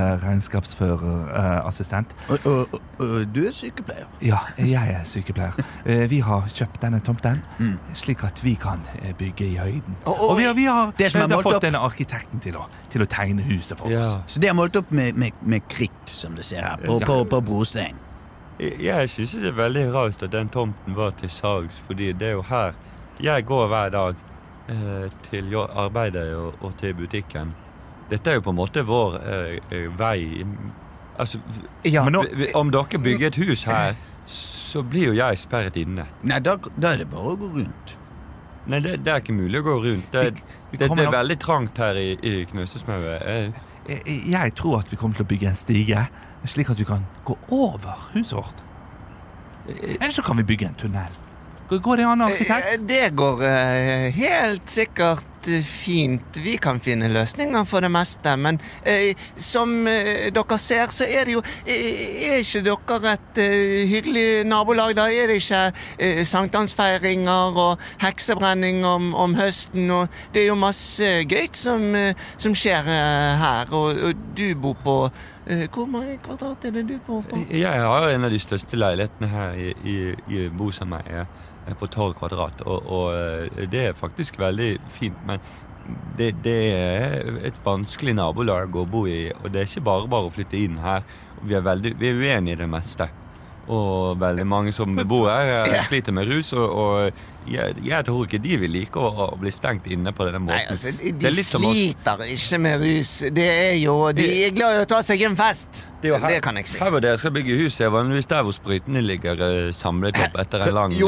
regnskapsførerassistent. Og du sykepleier? Ja, jeg sykepleier. Vi har kjøpt denne tomten, slik at vi kan bygge i høyden. Og vi har fått denne arkitekten til å tegne huset for oss. Så det målt opp med kritt, som du ser her, på brostein. Jeg synes det veldig rart at den tomten var til salgs, fordi det jo her jeg går hver dag til arbeidet og til butikken. Dette jo på en måte vår vei. Altså, om dere bygger et hus her, så blir jo jeg sperret inne. Nei, da det bare å gå rundt. Nei, det ikke mulig å gå rundt. Det veldig trangt her i Knøsesmauet. Jeg tror at vi kommer til å bygge en stige, slik at vi kan gå over huset vårt. Eller så kan vi bygge en tunnel. Går det an, arkitekt? Det går helt sikkert fint. Vi kan finne løsninger for det meste, men som dere ser, så det jo ikke dere et hyggelig nabolag. Da det ikke sankthansfeiringer og heksebrenning om høsten, og det jo masse gøyt som skjer her, og du bor på hvor mange kvadrat det du bor på? Jeg har en av de største leilighetene her i Bosameiet. På 12 kvadrat, og det faktisk veldig fint, men det et vanskelig nabolag å bo i, og det ikke bare å flytte inn her. Vi er uenige i det meste, og veldig mange som bor her sliter med rus, og jeg tror ikke de vil like å bli stengt inne på denne måten. Nei, altså, de sliter ikke med rus. Det jo, de glad i å ta seg en fest. Det kan jeg si. Her hvor dere skal bygge huset, vanligvis der hvor sprøytene ligger samlet opp etter en lang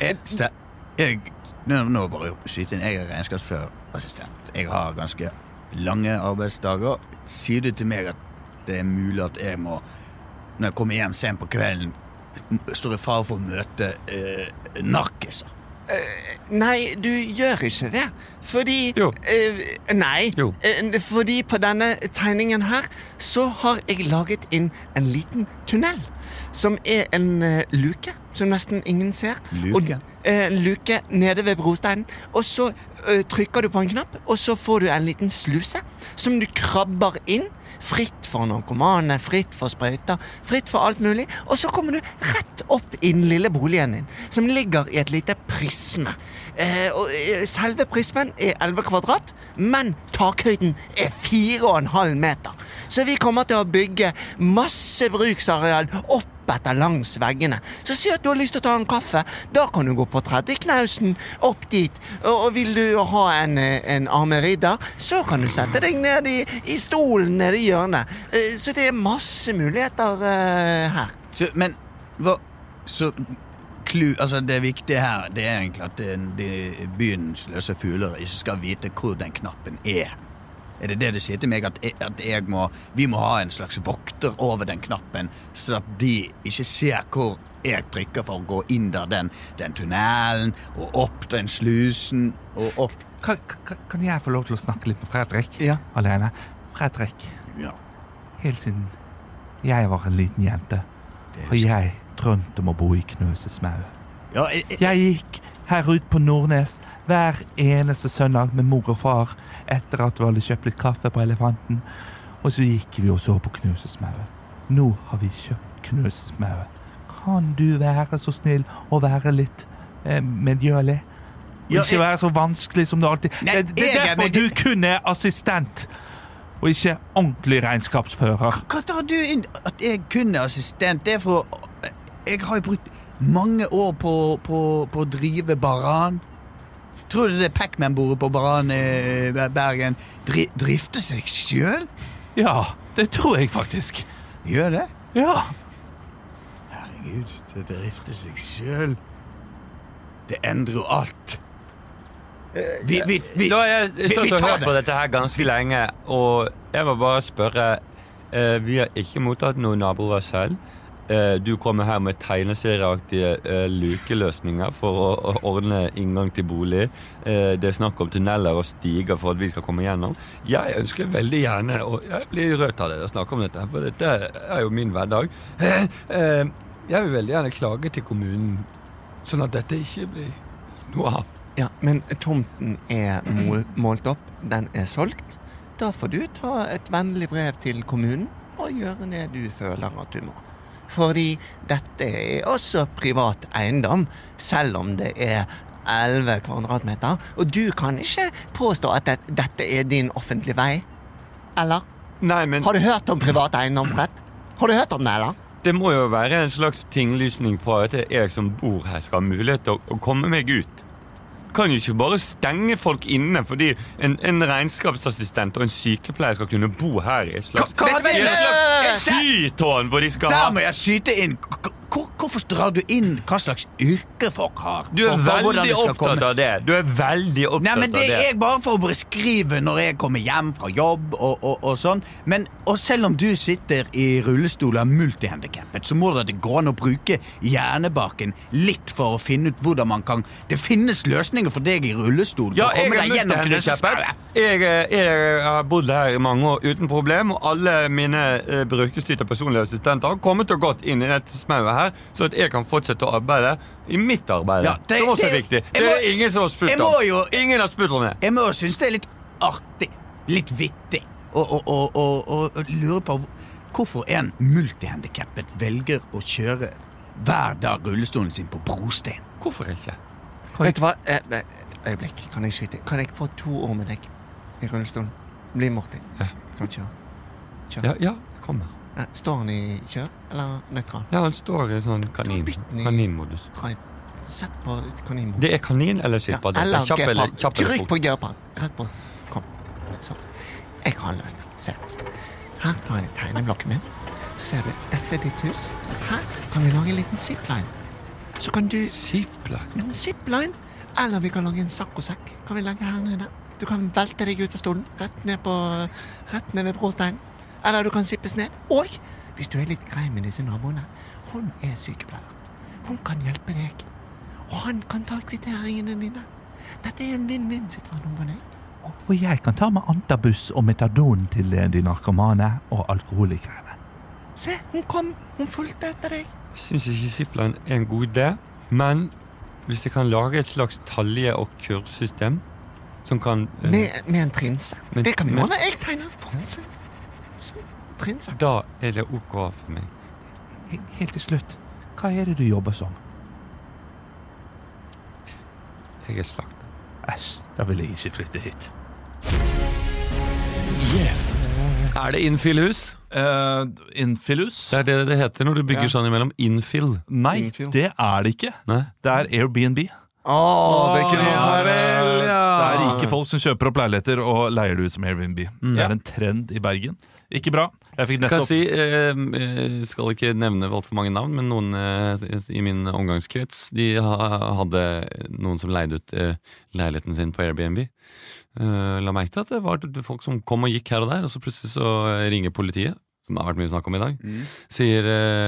Nå bare skyte inn. Jeg regnskapsførerassistent. Jeg har ganske lange arbeidsdager. Sier du til meg at det mulig at jeg må, når jeg kommer hjem sent på kvelden, står i fare for å møte narkiser? Nei, du gjør ikke det. Fordi Jo. Nei. Jo. Fordi på denne tegningen her så har jeg laget inn en liten tunnel. Som en luke, som nesten ingen ser. Luke? Luke nede ved brosteinen. Og så trykker du på en knapp, og så får du en liten sluse som du krabber inn. Fritt for narkomane, fritt for sprøyter, fritt for alt mulig. Og så kommer du rett opp i den lille boligen din, som ligger i et lite prisme. Selve prismen 11 kvadrat, men takhøyden 4,5 meter. Så vi kommer til å bygge masse bruksareal opp etter langs veggene. Så si at du har lyst til å ta en kaffe, da kan du gå på tredje knausen opp dit. Og vil du ha en armeridder, så kan du sette deg ned i stolen nede i hjørnet. Så det masse muligheter her. Men hva altså det viktige her, det egentlig at de byens løse fugler ikke skal vite hvor den knappen er. Er det det sier til meg, at vi må ha en slags vokter over den knappen, så at de ikke ser hvor jeg trykker for å gå inn der den tunnelen, og opp den slusen, og opp... Kan jeg få lov til å snakke litt med Fredrik? Ja. Alene? Fredrik, Ja. helt siden jeg var en liten jente, har jeg drømt om å bo i Knøsesmau. Ja, Jeg gikk her ut på Nordnes hver eneste søndag med mor og far etter at vi hadde kjøpt litt kaffe på Elefanten, og så gikk vi og så på Knøsesmauet. Nå har vi kjøpt Knøsesmauet. Kan du være så snill å være litt medgjørlig? Og ikke være så vanskelig som du alltid... Nei, det er derfor du kun er assistent, og ikke ordentlig regnskapsfører. Hva tar du inn at jeg kun er assistent? Det er for... Jeg har jo brukt mange år på å drive Baran. Tror du det Pac-Man-bordet på Baran i Bergen drifter seg selv? Ja, det tror jeg faktisk. Gjør det? Ja. Herregud, det drifter seg selv. Det endrer jo alt. Nå har jeg stått og hørt på dette her ganske lenge, og jeg må bare spørre, vi har ikke mottatt noen naboer selv. Du kommer her med tegneserieaktige lukeløsninger for å ordne inngang til bolig. Det er snakk om tunneler og stiger for at vi skal komme gjennom. Jeg ønsker veldig gjerne, og jeg blir rødt av det å snakke om dette, for dette er jo min hverdag. Jeg vil veldig gjerne klage til kommunen, sånn at dette ikke blir noe av. Ja, men tomten er målt opp, den er solgt. Da får du ta et vennlig brev til kommunen og gjøre det du føler at du må. Fordi dette er også privat eiendom, selv om det er 11 kvadratmeter. Og du kan ikke påstå at dette er din offentlige vei. Eller? Nei, men... Har du hørt om privat eiendomsrett? Har du hørt om det, eller? Det må jo være en slags tinglysning på at jeg som bor her skal ha mulighet til å komme meg ut. Kan jo ikke bare stenge folk inne fordi en regnskapsassistent og en sykepleier skal kunne bo her i et slags fyrtårn hvor de skal ha... Der må jeg skyte inn. Hvorfor drar du inn hva slags yrke folk har? Du er veldig opptatt av det. Du er veldig opptatt av det. Nei, men det er bare for å beskrive når jeg kommer hjem fra jobb og sånn. Og selv om du sitter i rullestol og er multihandikappet, så må det gå an å bruke hjernebarken litt for å finne ut hvordan man kan... Det finnes løsninger for deg i rullestol. Ja, jeg er multihandikappet. Jeg har bodd her i mange år uten problem, og alle mine brukerstyrte personlige assistenter har kommet og gått inn i dette smauet her, så at jeg kan fortsette å arbeide i mitt arbeid. Ja, som også er viktig. Det er ingen som har spurt om. Ingen har spurt om det. Jeg må jo synes det er litt artig, litt vittig, og lure på hvorfor en multihandikappet velger å kjøre hver dag rullestolen sin på brostein. Hvorfor ikke? Vet du hva? Et øyeblikk, kan jeg skyte? Kan jeg få 2 år med deg i rullestolen? Bli Morten. Ja. Kan kjøre. Ja, kommer. Står han i kjør, eller nøytral? Ja, han står i sånn kaninmodus. Sett på kaninmodus. Det er kanin eller skilpadde? Eller gepard. Trykk på gepard. Rett på. Kom. Så. Jeg har en løsning. Se. Her tar jeg tegneblokken min. Ser du, dette er ditt hus. Her kan vi lage en liten zipline. Så kan du... Zipline? En zipline. Eller vi kan lage en sakkosekk. Kan vi legge her nede? Du kan velte deg ut av stolen. Rett ned ved brosteinen. Eller du kan sippes ned. Og hvis du er litt grei med disse naboene, hun er sykepleier. Hun kan hjelpe deg. Og han kan ta kvitteringene dine. Dette en vinn-vinn-situasjon for deg. Og jeg kan ta med antabus og metadon til de narkomane og alkoholikerne. Se, hun kom. Hun fulgte etter deg. Jeg synes ikke Zipline er en god idé, men hvis jeg kan lage et slags talje- og kurssystem som kan... Med en trinse. Det kan vi ordne. Jeg tegner en trinse. Trinse. Da er det ok for meg. Helt til slutt, hva er det du jobber som? Jeg er slakt. Æsj, da vil jeg ikke flytte hit. Er det infillhus? Infillhus? Det er det heter når du bygger sånn imellom. Infill. Nei, det er det ikke. Nei. Det er Airbnb. Det kunne jeg vel, Det er rike folk som kjøper opp leiligheter og leier det ut som Airbnb. Det er en trend i Bergen. Ikke bra. Jeg fikk nettopp... Skal ikke nevne alt for mange navn, men noen i min omgangskrets, de hadde noen som leide ut leiligheten sin på Airbnb. La meg til at det var folk som kom og gikk her og der, og så plutselig så ringer politiet, som har vært mye snakk om i dag, sier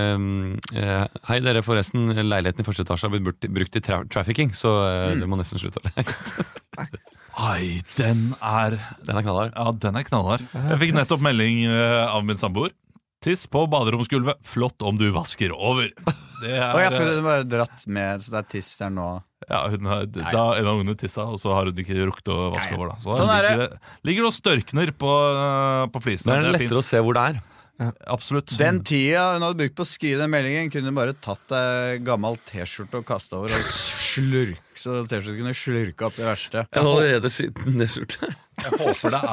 hei dere, forresten, leiligheten i første etasje har blitt brukt til trafficking, så det må nesten slutte å leie. Ai, den er knallhard. Ja, den er knallhard. Jeg fikk nettopp melding av min samboer. Tiss på baderomsgulvet. Flott om du vasker over. Det er, og jeg føler den var dratt med, så det er tiss der nå. Ja, da en av ungene tissa, og så har hun ikke rukket å vaske over da. Så sånn ligger det og størkner på flisen. Det er lettere å se hvor det er. Ja, absolutt. Den tida hun hadde brukt på å skrive den meldingen, kunne hun bare tatt gammel t-skjorte og kastet over og slurk, så t-skjorte kunne slurke opp det verste. Jeg har allerede skitten t-skjorte. Jeg håper det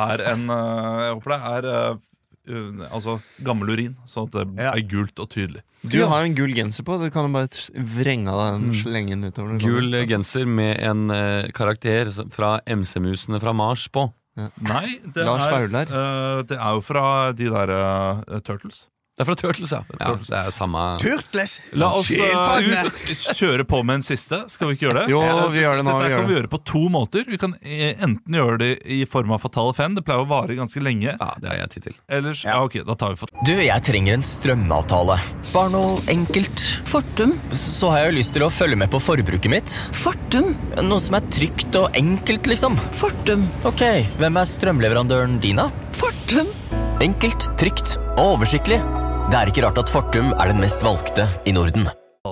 er altså gammel urin, sånn at det er gult og tydelig. Du har en gul genser på, du kan bare vrenge av den, slenge den utover. Gul genser med en karakter fra MC-musene fra Mars på. Ja. Nei, det er jo fra de der Turtles. Det er fra Turtles, ja. Det er samme Turtles! La oss kjøre på med en siste. Skal vi ikke gjøre det? Jo, vi gjør det nå. Dette kan vi gjøre på 2 måter. Vi kan enten gjøre det i form av Fatale 5. Det pleier å vare ganske lenge. Ja, det har jeg tid til. Ellers, ok, da tar vi Fatale. Du, jeg trenger en strømavtale. Bare noe enkelt. Fortum. Så har jeg jo lyst til å følge med på forbruket mitt. Fortum. Noe som er trygt og enkelt, liksom. Fortum. Ok, hvem er strømleverandøren din da? Fortum. Enkelt, trygt og oversiktlig. Det er ikke rart at Fortum er den mest valgte i Norden.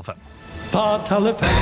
Fatale 5.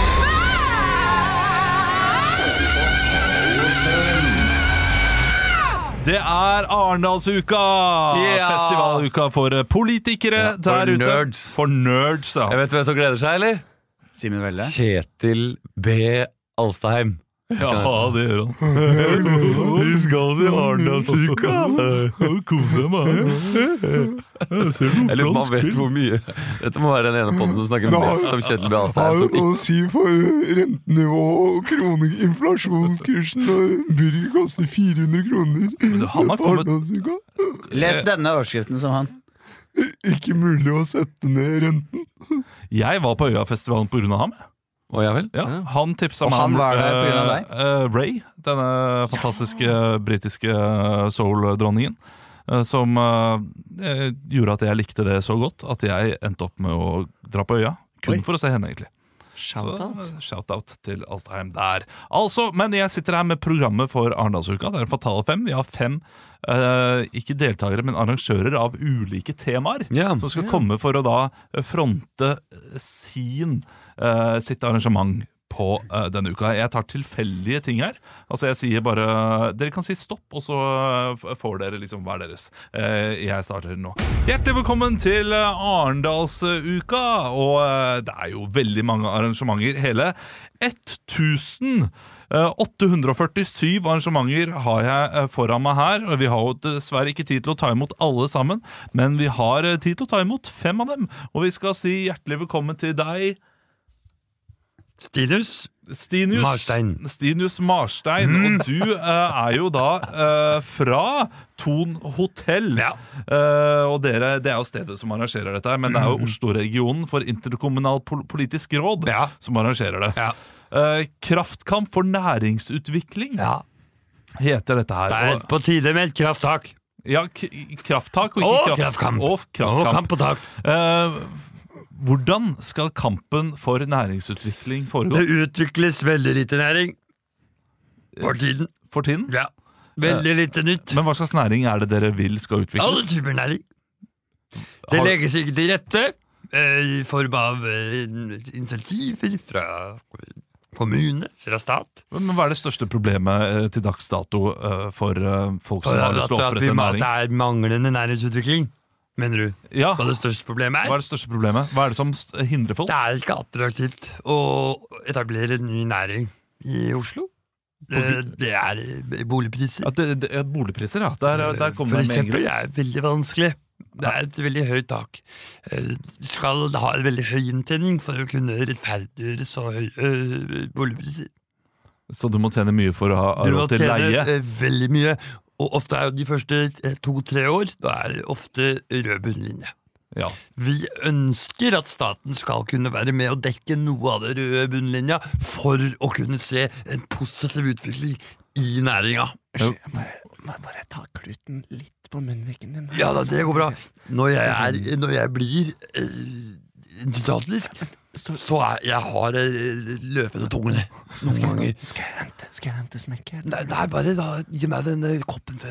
Det er Arendalsuka! Festivaluka for politikere der ute. Nerds. For nerds, ja. Jeg vet hvem som gleder seg, eller? Simen Velle. Kjetil B. Alstaheim. Ja, det gjør han. Vi skal til Arendalsuka. Kose meg. Eller man vet hvor mye. Dette må være den ene podden som snakker mest om Kjetil B. Alstaheim. Har å si for rentenivå og inflasjonskursen, og burger koster 400 kroner. Han har kommet... Les denne overskriften som han. Ikke mulig å sette ned renten. Jeg var på Øyafestivalen på grunn av ham. Å, ja vel? Ja, han tipsa meg og han var der på grunn av deg? Ray, denne fantastiske britiske soul-dronningen, som gjorde at jeg likte det så godt at jeg endte opp med å dra på Øya. Kun for å se henne, egentlig. Shout-out til Alstaheim der. Altså, men jeg sitter her med programmet for Arendalsuka. Det er Fatale 5. Vi har 5 ikke deltakere, men arrangører av ulike temaer som skal komme for å da fronte sitt arrangement på denne uka. Jeg tar tilfeldige ting her. Altså jeg sier bare, dere kan si stopp, og så får dere liksom hver deres. Jeg starter nå. Hjertelig velkommen til Arendalsuka, og det er jo veldig mange arrangementer. Hele 1847 arrangementer har jeg foran meg her, og vi har jo dessverre ikke tid til å ta imot alle sammen, men vi har tid til å ta imot 5 av dem, og vi skal si hjertelig velkommen til deg, Stinius Marstein, og du er jo da fra Thon Hotel, og det er jo stedet som arrangerer dette her, men det er jo Oslo-regionen for interkommunal politisk råd som arrangerer det. Kraftkamp for næringsutvikling heter dette her. Det er på tide med et krafttak. Ja, krafttak og ikke kraftkamp. Og kraftkamp på tak. Hvordan skal kampen for næringsutvikling foregå? Det utvikles veldig lite næring. For tiden? Ja. Veldig lite nytt. Men hva slags næring er det dere vil skal utvikles? Alle typer næring. Det legges ikke til rette i form av initiativer fra kommune, fra stat. Men hva er det største problemet til dags dato for folk som har lyst til å opprette en næring? Det er manglende næringsutvikling, mener du? Ja. Hva det største problemet er? Hva er det største problemet? Hva er det som hindrer folk? Det er ikke attraktivt å etablere en ny næring i Oslo. Det er boligpriser. Boligpriser, ja. Der kommer det med en grunn. For eksempel, det er veldig vanskelig. Det er et veldig høyt tak. Du skal ha en veldig høy inntjening for å kunne rettferdiggjøre så høye boligpriser. Så du må tjene mye for å ha råd til leie? Du må tjene veldig mye, og ofte er jo de første 2-3 år, da er det ofte rød bunnlinje. Ja. Vi ønsker at staten skal kunne være med og dekke noe av det røde bunnlinja for å kunne se en positiv utvikling i næringa. Bare ta kluten litt på munnviken din. Ja da, det går bra. Når jeg blir entusiastisk, så jeg har løpende tungene noen ganger. Skal jeg hente smekker? Nei, bare da, gi meg den koppen.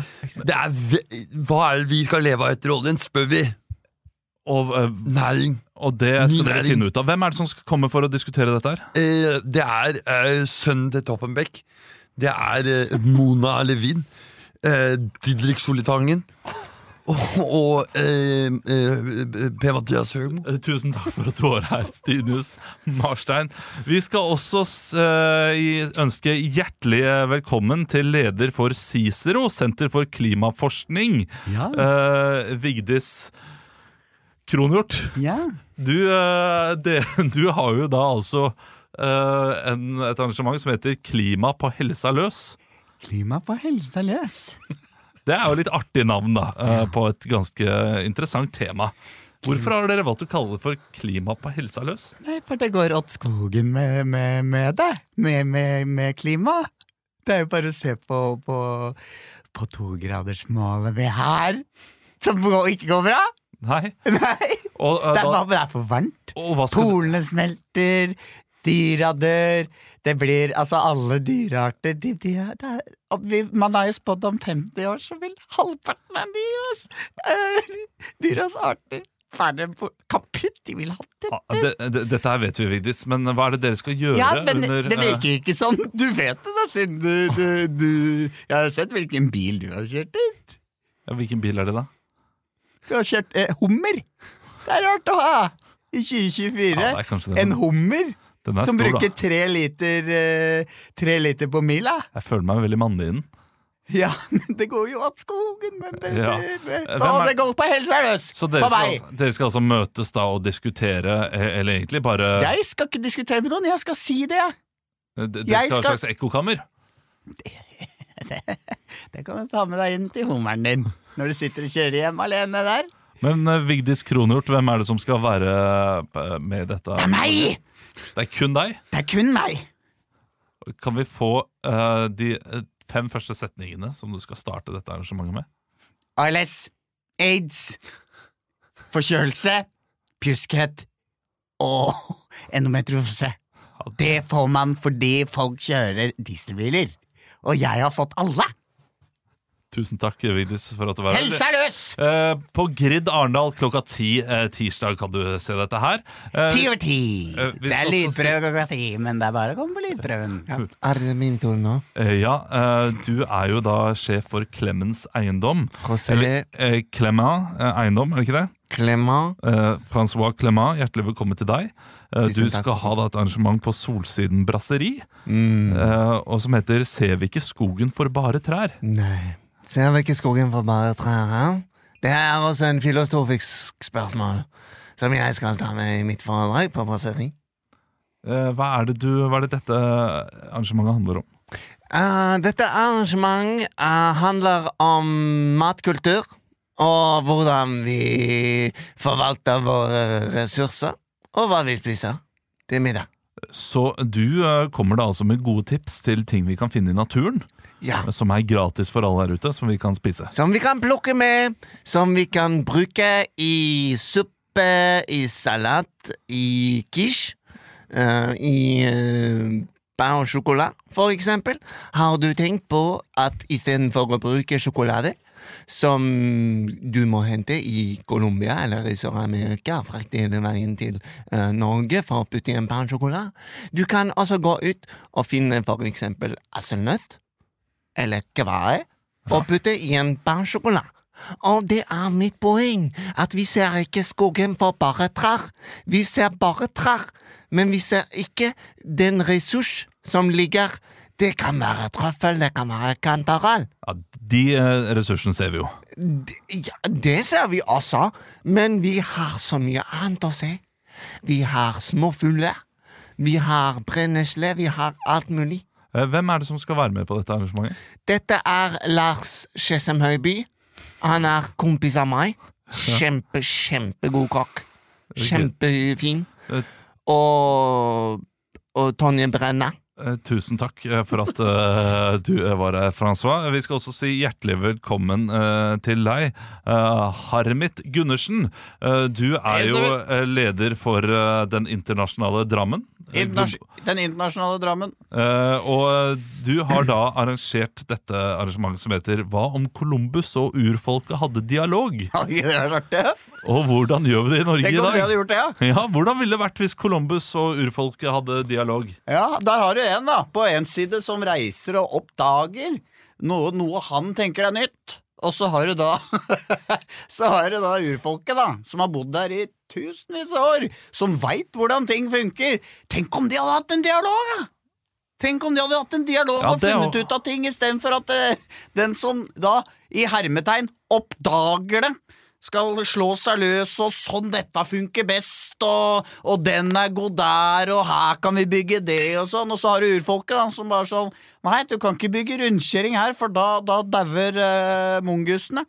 Hva er det vi skal leve av etter oljen, spør vi. Næring. Og det skal dere finne ut av. Hvem er det som skal komme for å diskutere dette her? Det er sønnen til Toppenbeck. Det er Mona Levin, Didrik Solitangen og Per-Mathias Høgmo. Tusen takk for at du var her, Stinius Marstein. Vi skal også ønske hjertelig velkommen til leder for Cicero, Senter for klimaforskning, Vigdis Kronhjort. Ja. Du har jo da altså et arrangement som heter Klima på helsa løs. Klima på helsa løs. Det er jo litt artig navn da, på et ganske interessant tema. Hvorfor har dere valgt å kalle det for Klima på helsa løs? Nei, for det går åt skogen med det. Med klima. Det er jo bare å se på 2-gradersmålet vi har, som ikke går bra. Nei. Og, det er for varmt. Polene smelter, dyra dør. Det blir, altså alle dyrearter man har jo spådd om 50 år, så vil halvparten av dyras arter færre kaputt. De vil ha dette. Dette her vet vi, Vigdis, men hva er det dere skal gjøre? Ja, men det virker ikke sånn. Du vet det da, siden jeg har sett hvilken bil du har kjørt ut. Ja, hvilken bil er det da? Du har kjørt hummer. Det er rart å ha i 2024. En hummer som bruker 3 liter på mila. Jeg føler meg veldig mannig i den. Ja, men det går jo av skogen. Det går på helsa løs. Så dere skal altså møtes da og diskutere, eller egentlig bare... Jeg skal ikke diskutere med noen, jeg skal si det. Dere skal ha et slags ekkokammer? Det kan du ta med deg inn til hummeren din når du sitter og kjører hjem alene der. Men Vigdis Kronhjort, hvem er det som skal være med dette? Det er meg! Det er kun deg? Det er kun meg. Kan vi få de 5 første setningene som du skal starte dette arrangementet med? ALS, AIDS, forkjølelse, pjuskhet og endometriose. Det får man fordi folk kjører dieselbiler. Og jeg har fått alle. Tusen takk, Vigdis, for at du var her. Helsa løs! På Grid Arendal klokka 10 tirsdag kan du se dette her. 10/10. Det er lydprøve klokka 10, men det er bare å komme på lydprøven. Ja. Er det min tur nå? Du er jo da sjef for Clemens Eiendom. Clement Eiendom, er det ikke det? Clement. François Clement, hjertelig velkommen til deg. Du skal ha da et arrangement på Solsiden Brasseri, og som heter Ser vi ikke skogen for bare trær? Nei, ser vi ikke skogen for bare trær? Det er også en filosofisk spørsmål som jeg skal ta med i mitt foredrag på Brasseri. Hva er det dette arrangementet handler om? Dette arrangement handler om matkultur og hvordan vi forvalter våre ressurser og hva vi spiser til middag. Så du kommer da altså med gode tips til ting vi kan finne i naturen? Ja. Som er gratis for alle her ute, som vi kan spise? Som vi kan plukke med, som vi kan bruke i suppe suppe, i salat, i quiche, i pain og sjokolade, for eksempel. Har du tenkt på at i stedet for å bruke sjokolade, som du må hente i Colombia eller i Sør-Amerika, frakte hele veien til Norge for å putte i en pain og sjokolade, du kan også gå ut og finne for eksempel hasselnøtt, eller kvae, og putte i en pain og sjokolade. Og det mitt poeng, at vi ser ikke skogen for bare trær. Vi ser bare trær, men vi ser ikke den ressurs som ligger. Det kan være trøffel, det kan være kantarell. Ja, de ressursene ser vi jo. Det ser vi også, men vi har så mye annet å se. Vi har små fugler, vi har brennesle, vi har alt mulig. Hvem det som skal være med på dette arrangementet? Dette Lars Skjessem Høiby. Han kompis av meg. Kjempegod kokk. Kjempefin. Og Tonje Brenna. Tusen takk for at du var her, François. Vi skal også si hjertelig velkommen til deg, Harmit Gundersen. Du jo leder for den internasjonale Drammen. Den internasjonale Drammen. Og du har da arrangert dette arrangementet som heter Hva om Columbus og urfolket hadde dialog? Ja, det har vært det. Og hvordan gjør vi det i Norge i dag? Tenk om vi hadde gjort det, ja. Ja, hvordan ville det vært hvis Columbus og urfolket hadde dialog? Ja, der har du en da, på en side som reiser og oppdager noe han tenker nytt. Og så har du da urfolket da, som har bodd der i tusenvis av år, som vet hvordan ting funker. Tenk om de hadde hatt en dialog, da! Tenk om de hadde hatt en dialog og funnet ut av ting, i stedet for at den som da, i hermetegn, oppdager det, skal slå seg løs, og sånn dette funker best, og den god der, og her kan vi bygge det, og sånn. Og så har du urfolket da, som bare sånn, nei, du kan ikke bygge rundkjøring her, for da dauer mongusene.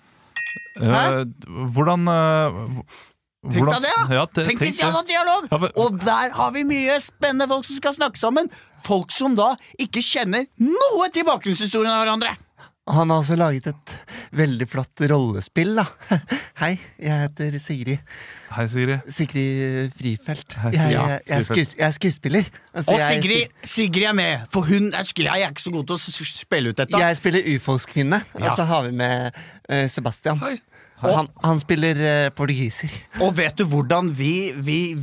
Hvordan Tenk deg det, ja! Tenk hvis jeg hadde dialog! Ja, men... Og der har vi mye spennende folk som skal snakke sammen. Folk som da ikke kjenner noe til bakgrunnshistorien av hverandre. Han har også laget et veldig flott rollespill da. Hei, jeg heter Sigrid. Hei, Sigrid. Sigrid Frifelt. Hei, jeg er skuespiller. Altså, og Sigrid med, for hun jeg ikke så god til å spille ut dette. Jeg spiller ufolkskvinne, og så har vi med Sebastian. Hei. Han spiller portugiser. Og vet du hvordan vi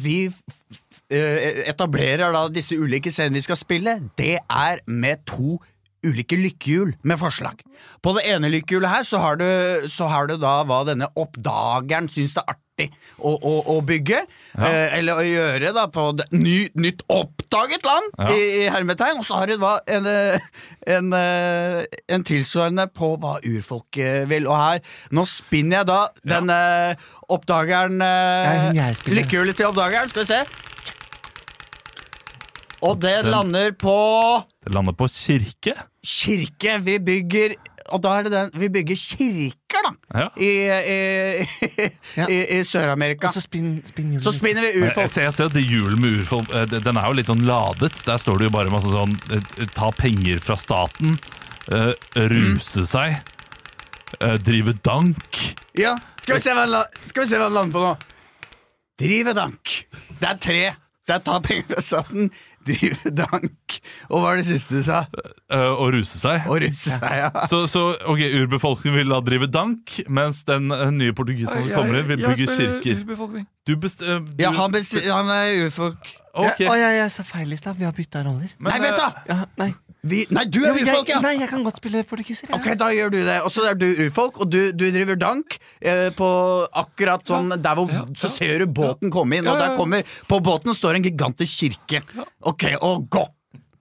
etablerer da disse ulike scenene vi skal spille? Det med 2 ulike lykkehjul med forslag. På det ene lykkehjulet her så har du da hva denne oppdageren synes det artig å bygge, eller å gjøre da på nytt oppdaget land i hermetegn, og så har du da en tilsvarende på hva urfolket vil, og her, nå spinner jeg da denne oppdageren, lykkehjulet til oppdageren, skal vi se, og det lander på... Det lander på kirke? Kirke, vi bygger... Og da det den, vi bygger kirker da i Sør-Amerika. Og så spinner vi urfolk. Jeg ser at det hjulet med urfolk, den jo litt sånn ladet. Der står det jo bare masse sånn ta penger fra staten, ruse seg, drive dank. Ja, skal vi se hva han lander på nå. Drive dank. Det 3. Det ta penger fra staten, drive dank. Og hva det siste du sa? Å ruse seg. Å ruse seg, ja. Så ok, urbefolkningen vil da drive dank, mens den nye portugiseren som kommer inn vil bygge kirker. Ja, han urfolk. Okay. Jeg sa feil i sted, vi har byttet roller. Men, nei, vent da! Ja, nei, du urfolk, ja! Nei, jeg kan godt spille portugiser. Ok, da gjør du det. Og så du urfolk, og du driver dank på akkurat sånn der hvor så ser du båten komme inn, og der kommer, på båten står en gigantisk kirke. Ok, og gå!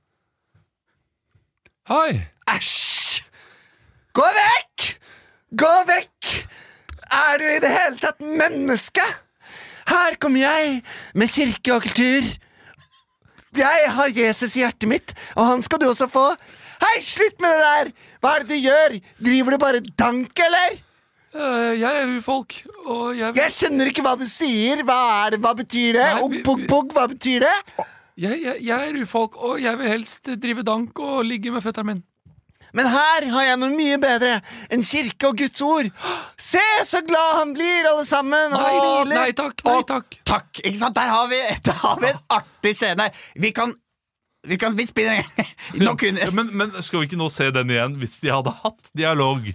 Hei! Æsj! Gå vekk! Gå vekk! Du i det hele tatt menneske? Her kommer jeg med kirke og kultur. Jeg har Jesus i hjertet mitt, og han skal du også få. Hei, slutt med det der! Hva det du gjør? Driver du bare dank, eller? Jeg urfolk, og jeg skjønner ikke hva du sier. Hva betyr det? Pog, hva betyr det? Jeg urfolk, og jeg vil helst drive dank og ligge med føtteren min. Men her har jeg noe mye bedre. En kirke og Guds ord. Se så glad han blir, alle sammen. Han smiler. Nei takk. Takk, ikke sant? Der har vi en artig scene. Vi spiller Men skal vi ikke nå se den igjen hvis de hadde hatt dialog?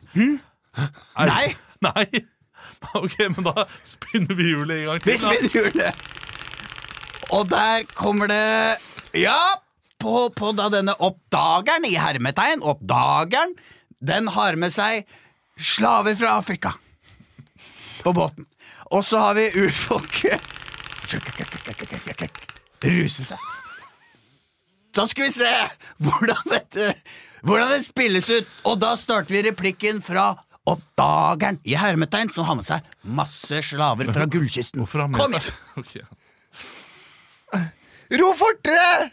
Nei. Ok, men da spinner vi hjulet en gang til. Vi spinner hjulet. Og der kommer det på da denne oppdageren i hermetegn. Oppdageren, den har med seg slaver fra Afrika på båten. Og så har vi urfolket ruse seg. Da skal vi se hvordan det spilles ut. Og da starter vi replikken fra oppdageren i hermetegn, som har med seg masse slaver fra gullkysten. Hvorfor har han med seg? Okay. Ro fortere!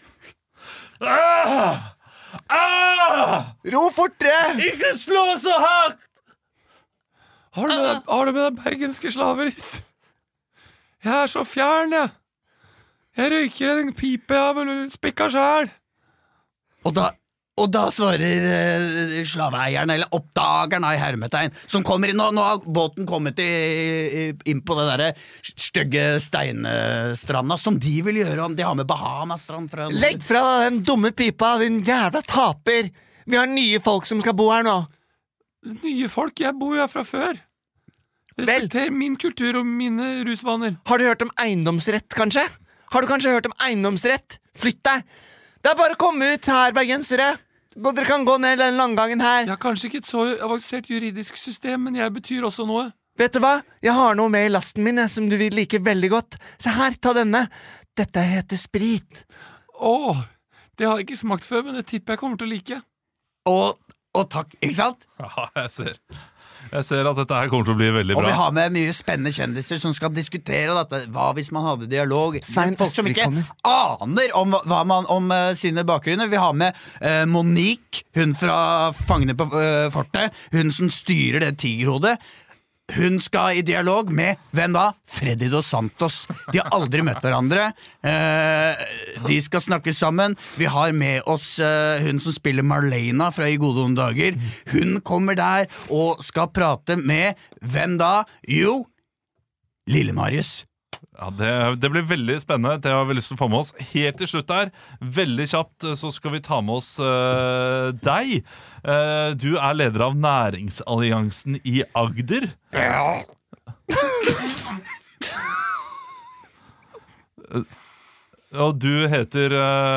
Ro fortere! Ikke slå så hardt! Har du med deg bergenske slaver hit? Jeg så fjern, jeg. Jeg røyker en pipe, jeg spikka selv. Og da svarer slaveeieren, eller oppdageren i hermetegn, som kommer inn, nå har båten kommet inn på det der stygge steinstranda, som de vil gjøre om de har med Bahamastrand fra... Legg fra deg den dumme pipa, din jævla taper. Vi har nye folk som skal bo her nå. Nye folk? Jeg bor jo her fra før. Respekter min kultur og mine rusvaner. Har du hørt om eiendomsrett, kanskje? Har du kanskje hørt om eiendomsrett? Flytt deg! Det bare å komme ut her, bergensere. Dere kan gå ned den langgangen her. Jeg har kanskje ikke et så avansert juridisk system, men jeg betyr også noe. Vet du hva? Jeg har noe med i lasten min som du vil like veldig godt. Se her, ta denne. Dette heter sprit. Det har jeg ikke smakt før, men det tipper jeg kommer til å like. Og takk, ikke sant? Ja, jeg ser at dette her kommer til å bli veldig bra. Og vi har med mye spennende kjendiser som skal diskutere dette. Hva hvis man hadde dialog? Svein folk som ikke aner om sine bakgrunner. Vi har med Monique, hun fra Fangene på fortet. Hun som styrer det tigerhodet. Hun skal i dialog med, hvem da? Freddy Dos Santos. De har aldri møtt hverandre. De skal snakke sammen. Vi har med oss hun som spiller Marlena fra I gode onde dager. Hun kommer der og skal prate med, hvem da? Jo, Lille Marius. Ja, det blir veldig spennende. Det har vi lyst til å få med oss. Helt til slutt der, veldig kjapt, så skal vi ta med oss deg. Du er leder av Næringsalliansen I Agder. Ja. Og du heter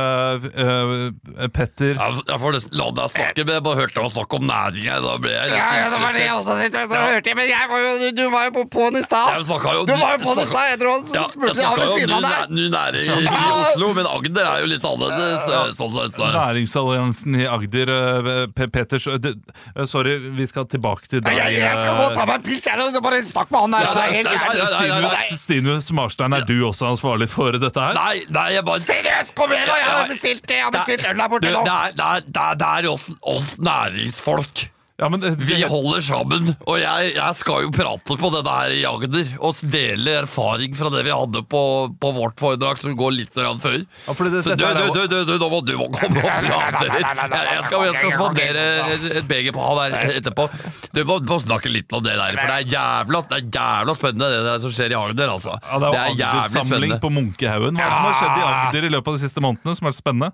Petter. Jeg får la deg snakke, men jeg bare hørte deg snakke om næring. Da ble jeg litt det var det jeg også hørte. Men du var jo på den I stad. Du var jo på den I stad. Jeg tror han spurte av ved siden av deg. Ny næring I Oslo, men Agder jo litt annerledes. Næringsalliansen I Agder. Petter, sorry, vi skal tilbake til deg. Jeg skal gå og ta meg en pils. Jeg bare snakk med han her. Stinus Marstein, du også ansvarlig for dette her? Nei, jeg bare... Seriøst, kom igjen, jeg har bestilt øl der borte nå. Det oss næringsfolk. Ja, men vi holder sammen, og jeg skal jo prate på dette her I Agder og dele erfaring fra det vi hadde på vårt foredrag som går litt før. Ja, så du må komme og prate litt. Jeg skal spandere et beger på han der etterpå. Du må snakke litt om det der, for det jævla spennende det der som skjer I Agder, altså. Ja, det jævlig spennende. Samling på Munkehaugen. Hva som har skjedd I Agder I løpet av de siste månedene som spennende?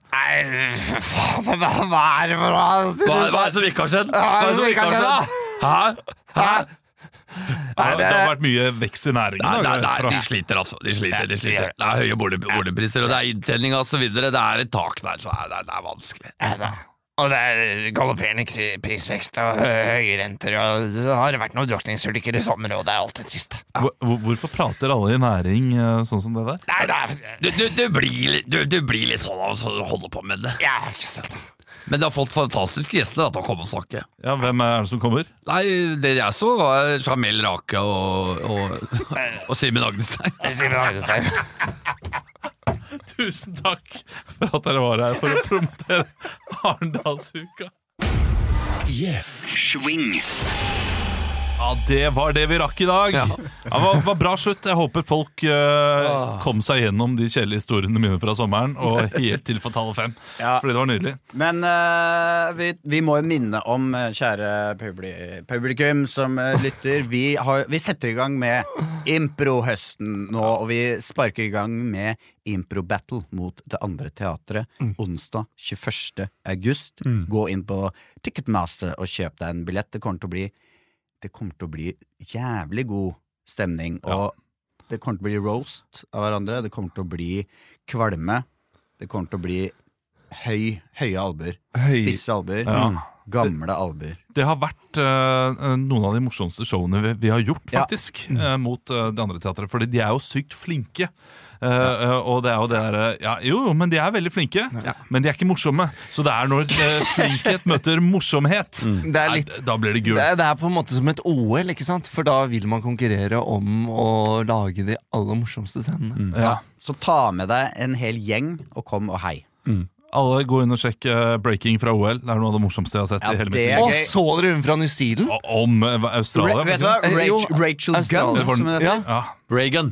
Hva det for noe? Hva det som ikke har skjedd? Hæ? Det har vært mye vekst I næringen. Nei, de sliter altså. De sliter. Det høye boligpriser, og det inntelling og så videre. Det et tak der, så det vanskelig. Og det galopperende prisvekst og høye renter, og det har vært noen drukningsulykker I sommer, og det alltid trist. Hvorfor prater alle I næring sånn som det der? Nei, du blir litt sånn av å holde på med det. Jeg har ikke sett det. Men de har fått fantastiske gjester til å komme og snakke. Ja, hvem det som kommer? Nei, det jeg så var Jamel Rake og Simen Agnestein. Tusen takk for at dere var her for å promotere Arendalsuka. Yes. Swing. Ja, det var det vi rakk I dag. Ja. Det var bra slutt. Jeg håper folk kom seg gjennom de kjedelige historiene mine fra sommeren og helt til Fatale 5. Fordi det var nydelig. Men vi må jo minne om, kjære publikum som lytter, vi setter I gang med impro-høsten nå, og vi sparker I gang med impro-battle mot det andre teatret onsdag 21. august. Gå inn på Ticketmaster og kjøp deg en billett. Det kommer til å bli jævlig god stemning, og det kommer til å bli roast av hverandre, det kommer til å bli kvalme, det kommer til å bli høye albuer, spisse albuer, gamle albuer. Det har vært noen av de morsomste showene vi har gjort faktisk mot det andre teatret, fordi de jo sykt flinke. Og det jo det der men de veldig flinke, men de ikke morsomme. Så det når flinkhet møter morsomhet, da blir det gul. Det på en måte som et OL, ikke sant? For da vil man konkurrere om å lage de aller morsomste scenene. Så ta med deg en hel gjeng og kom og hei. Alle gå inn og sjekke Breaking fra OL. Det noe av det morsomste jeg har sett I hele mitt liv. Og så dere hun fra New Zealand? Om Australia. Vet du hva? Rachel Gunn. Reagan.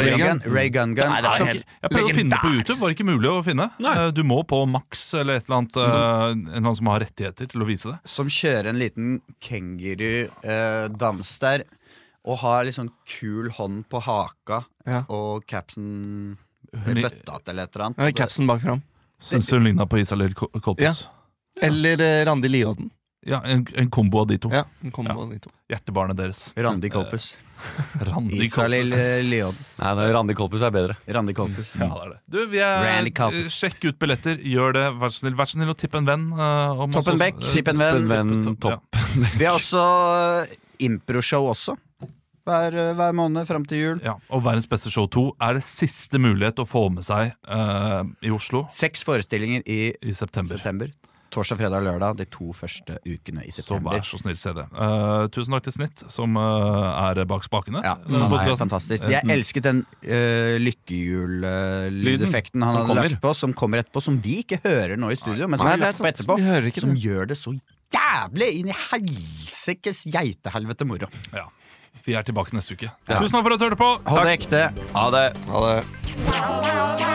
Jeg prøvde å finne på YouTube, var ikke mulig å finne. Du må på Max eller et eller annet, en eller annen som har rettigheter til å vise det. Som kjører en liten kenguru-dans der, og har liksom kul hånd på haka, og capsen bøttat eller et eller annet. Capsen bak fram. Synes hun lignet på Isalill Kolpus. Eller Randi Lioden. Ja, en kombo av de to. En kombo av de to. Hjertebarnet deres. Randi Kolpus. Isalill Lioden. Nei, Randi Kolpus bedre. Randi Kolpus. Ja, det det. Du, vi sjekk ut billetter. Gjør det. Vær så snill, og tipp en venn. Toppen Beck, tipp en venn. Vi har også improshow også. Hver måned frem til jul. Ja, og Verdens beste show 2 det siste mulighet å få med seg I Oslo. 6 forestillinger I september. Torsdag, fredag og lørdag, de 2 første ukene I september. Så vær så snill, se det. Tusen takk til Snitt, som bak spakene. Ja, han fantastisk. Jeg elsket den lykkehjul-lydeffekten han hadde lagt på, som kommer etterpå, som vi ikke hører nå I studio, men som vi lagt på etterpå, som gjør det så jævlig inn I helsikes geitehelvete moro. Ja. Vi tilbake neste uke. Tusen takk for at du hørte på. Hold det ekte. Ha det.